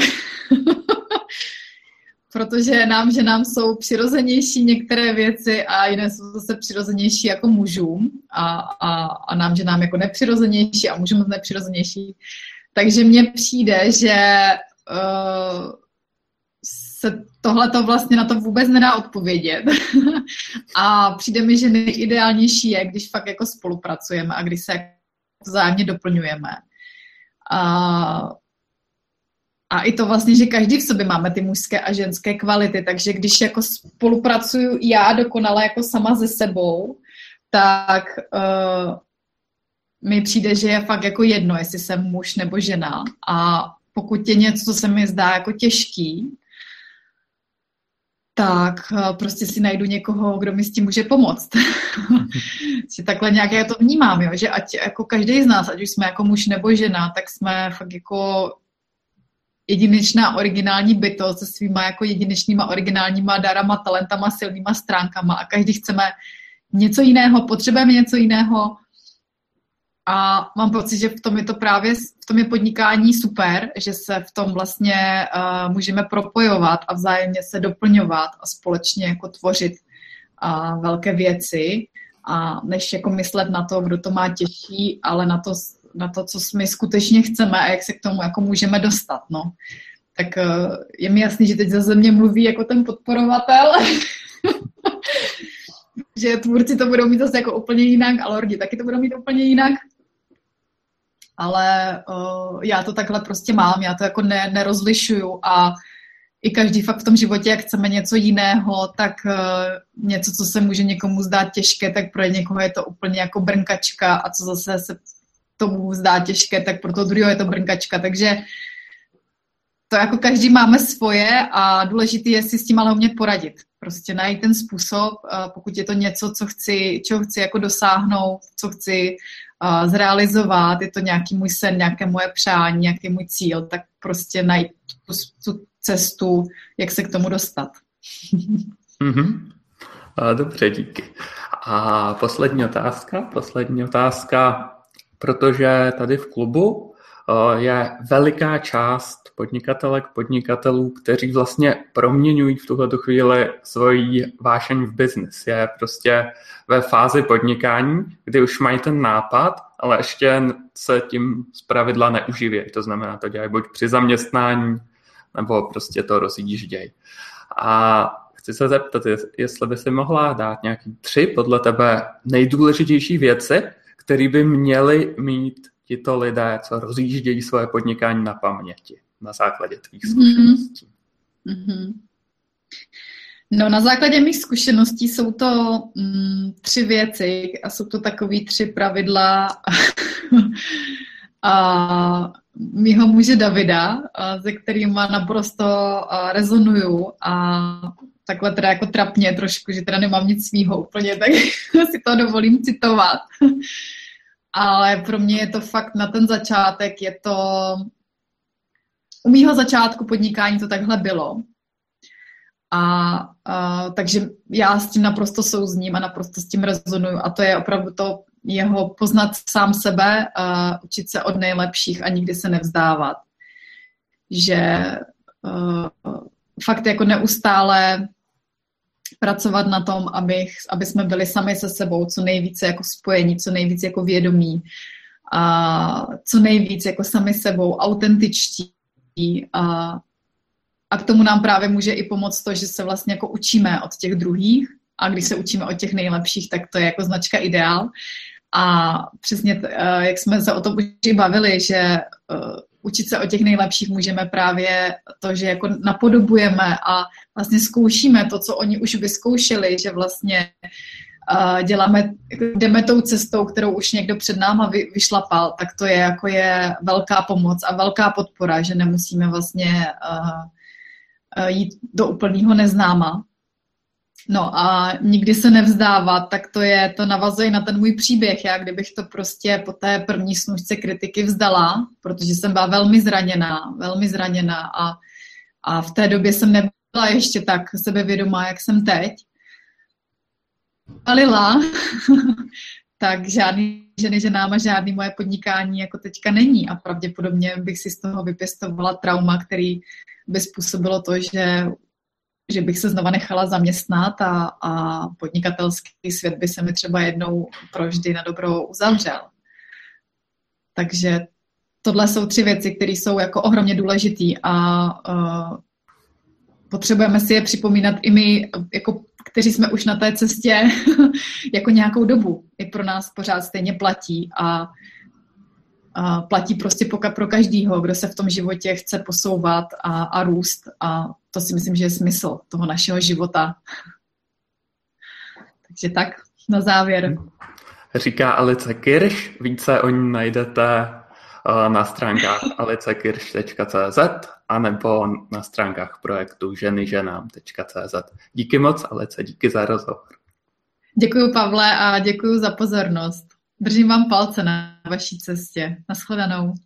Protože nám, že nám jsou přirozenější některé věci a jiné jsou zase přirozenější jako mužům a, a, a nám, že nám jako nepřirozenější a mužům nepřirozenější. Takže mně přijde, že uh, se tohleto vlastně na to vůbec nedá odpovědět. A přijde mi, že nejideálnější je, když fakt jako spolupracujeme a když se vzájemně doplňujeme. A A i to vlastně, že každý v sobě máme ty mužské a ženské kvality, takže když jako spolupracuju já dokonale jako sama se sebou, tak uh, mi přijde, že je fakt jako jedno, jestli jsem muž nebo žena. A pokud je něco, co se mi zdá jako těžký, tak uh, prostě si najdu někoho, kdo mi s tím může pomoct. Si takhle nějak já to vnímám, jo? Že ať jako každý z nás, ať už jsme jako muž nebo žena, tak jsme fakt jako jedinečná originální bytost se svýma jako jedinečnýma originálníma darama, talentama, silnýma stránkama a každý chceme něco jiného, potřebujeme něco jiného a mám pocit, že v tom je to právě, v tom je podnikání super, že se v tom vlastně uh, můžeme propojovat a vzájemně se doplňovat a společně jako tvořit uh, velké věci a než jako myslet na to, kdo to má těžší, ale na to na to, co my skutečně chceme a jak se k tomu jako můžeme dostat, no. Tak je mi jasný, že teď za mě mluví jako ten podporovatel, že tvůrci to budou mít zase jako úplně jinak a lordi taky to budou mít úplně jinak. Ale uh, já to takhle prostě mám, já to jako ne, nerozlišuju a i každý fakt v tom životě, jak chceme něco jiného, tak uh, něco, co se může někomu zdát těžké, tak pro někoho je to úplně jako brnkačka a co zase se tomu zdá těžké, tak pro toho druhého je to brnkačka, takže to jako každý máme svoje a důležité je si s tím ale umět poradit. Prostě najít ten způsob, pokud je to něco, co chci, čeho chci jako dosáhnout, co chci uh, zrealizovat, je to nějaký můj sen, nějaké moje přání, nějaký můj cíl, tak prostě najít tu, tu cestu, jak se k tomu dostat. Mm-hmm. Dobře, díky. A poslední otázka, poslední otázka, protože tady v klubu je veliká část podnikatelek, podnikatelů, kteří vlastně proměňují v tuhle chvíli svoji vášeň v biznis. Je prostě ve fázi podnikání, kdy už mají ten nápad, ale ještě se tím zpravidla neuživějí. To znamená, to dělají buď při zaměstnání, nebo prostě to rozjíždějí. A chci se zeptat, jestli by si mohla dát nějaký tři podle tebe nejdůležitější věci, které by měly mít tito lidé, co rozjíždějí svoje podnikání na paměti na základě tvých zkušeností. Mm-hmm. No, na základě mých zkušeností jsou to mm, tři věci a jsou to takový tři pravidla a mýho muže Davida, a se kterýma naprosto a, rezonuju a takhle teda jako trapně trošku, že teda nemám nic svýho úplně, tak si to dovolím citovat. Ale pro mě je to fakt na ten začátek, je to... U mýho začátku podnikání to takhle bylo. A, a takže já s tím naprosto souzním a naprosto s tím rezonuju. A to je opravdu to jeho poznat sám sebe, a učit se od nejlepších a nikdy se nevzdávat. Že uh, fakt jako neustále pracovat na tom, abych, aby jsme byli sami se sebou, co nejvíce jako spojení, co nejvíce jako vědomí, a co nejvíce jako sami sebou, autentičtí. A, a k tomu nám právě může i pomoct to, že se vlastně jako učíme od těch druhých a když se učíme od těch nejlepších, tak to je jako značka ideál. A přesně, jak jsme se o tom už bavili, že učit se od těch nejlepších můžeme právě to, že jako napodobujeme a vlastně zkoušíme to, co oni už vyzkoušeli, že vlastně uh, děláme, jdeme tou cestou, kterou už někdo před náma vy, vyšlapal, tak to je jako je velká pomoc a velká podpora, že nemusíme vlastně uh, uh, jít do úplného neznáma. No a nikdy se nevzdávat, tak to je, to navazuje na ten můj příběh. Já kdybych to prostě po té první snůšce kritiky vzdala, protože jsem byla velmi zraněná, velmi zraněná a, a v té době jsem nebyla ještě tak sebevědomá, jak jsem teď. Valila, tak žádný ženy ženám a žádný moje podnikání jako teďka není a pravděpodobně bych si z toho vypěstovala trauma, který by způsobilo to, že že bych se znova nechala zaměstnat a, a podnikatelský svět by se mi třeba jednou provždy na dobrou uzavřel. Takže tohle jsou tři věci, které jsou jako ohromně důležitý a uh, potřebujeme si je připomínat i my, jako, kteří jsme už na té cestě jako nějakou dobu. I pro nás pořád stejně platí a a platí prostě pro každýho, kdo se v tom životě chce posouvat a, a růst. A to si myslím, že je smysl toho našeho života. Takže tak, na závěr. Říká Alice Kirš, více o ní najdete na stránkách alice kirš tečka cé zet anebo na stránkách projektu ženy ženám tečka cé zet. Díky moc, Alice, díky za rozhovor. Děkuju, Pavle, a děkuju za pozornost. Držím vám palce na vaší cestě. Nashledanou.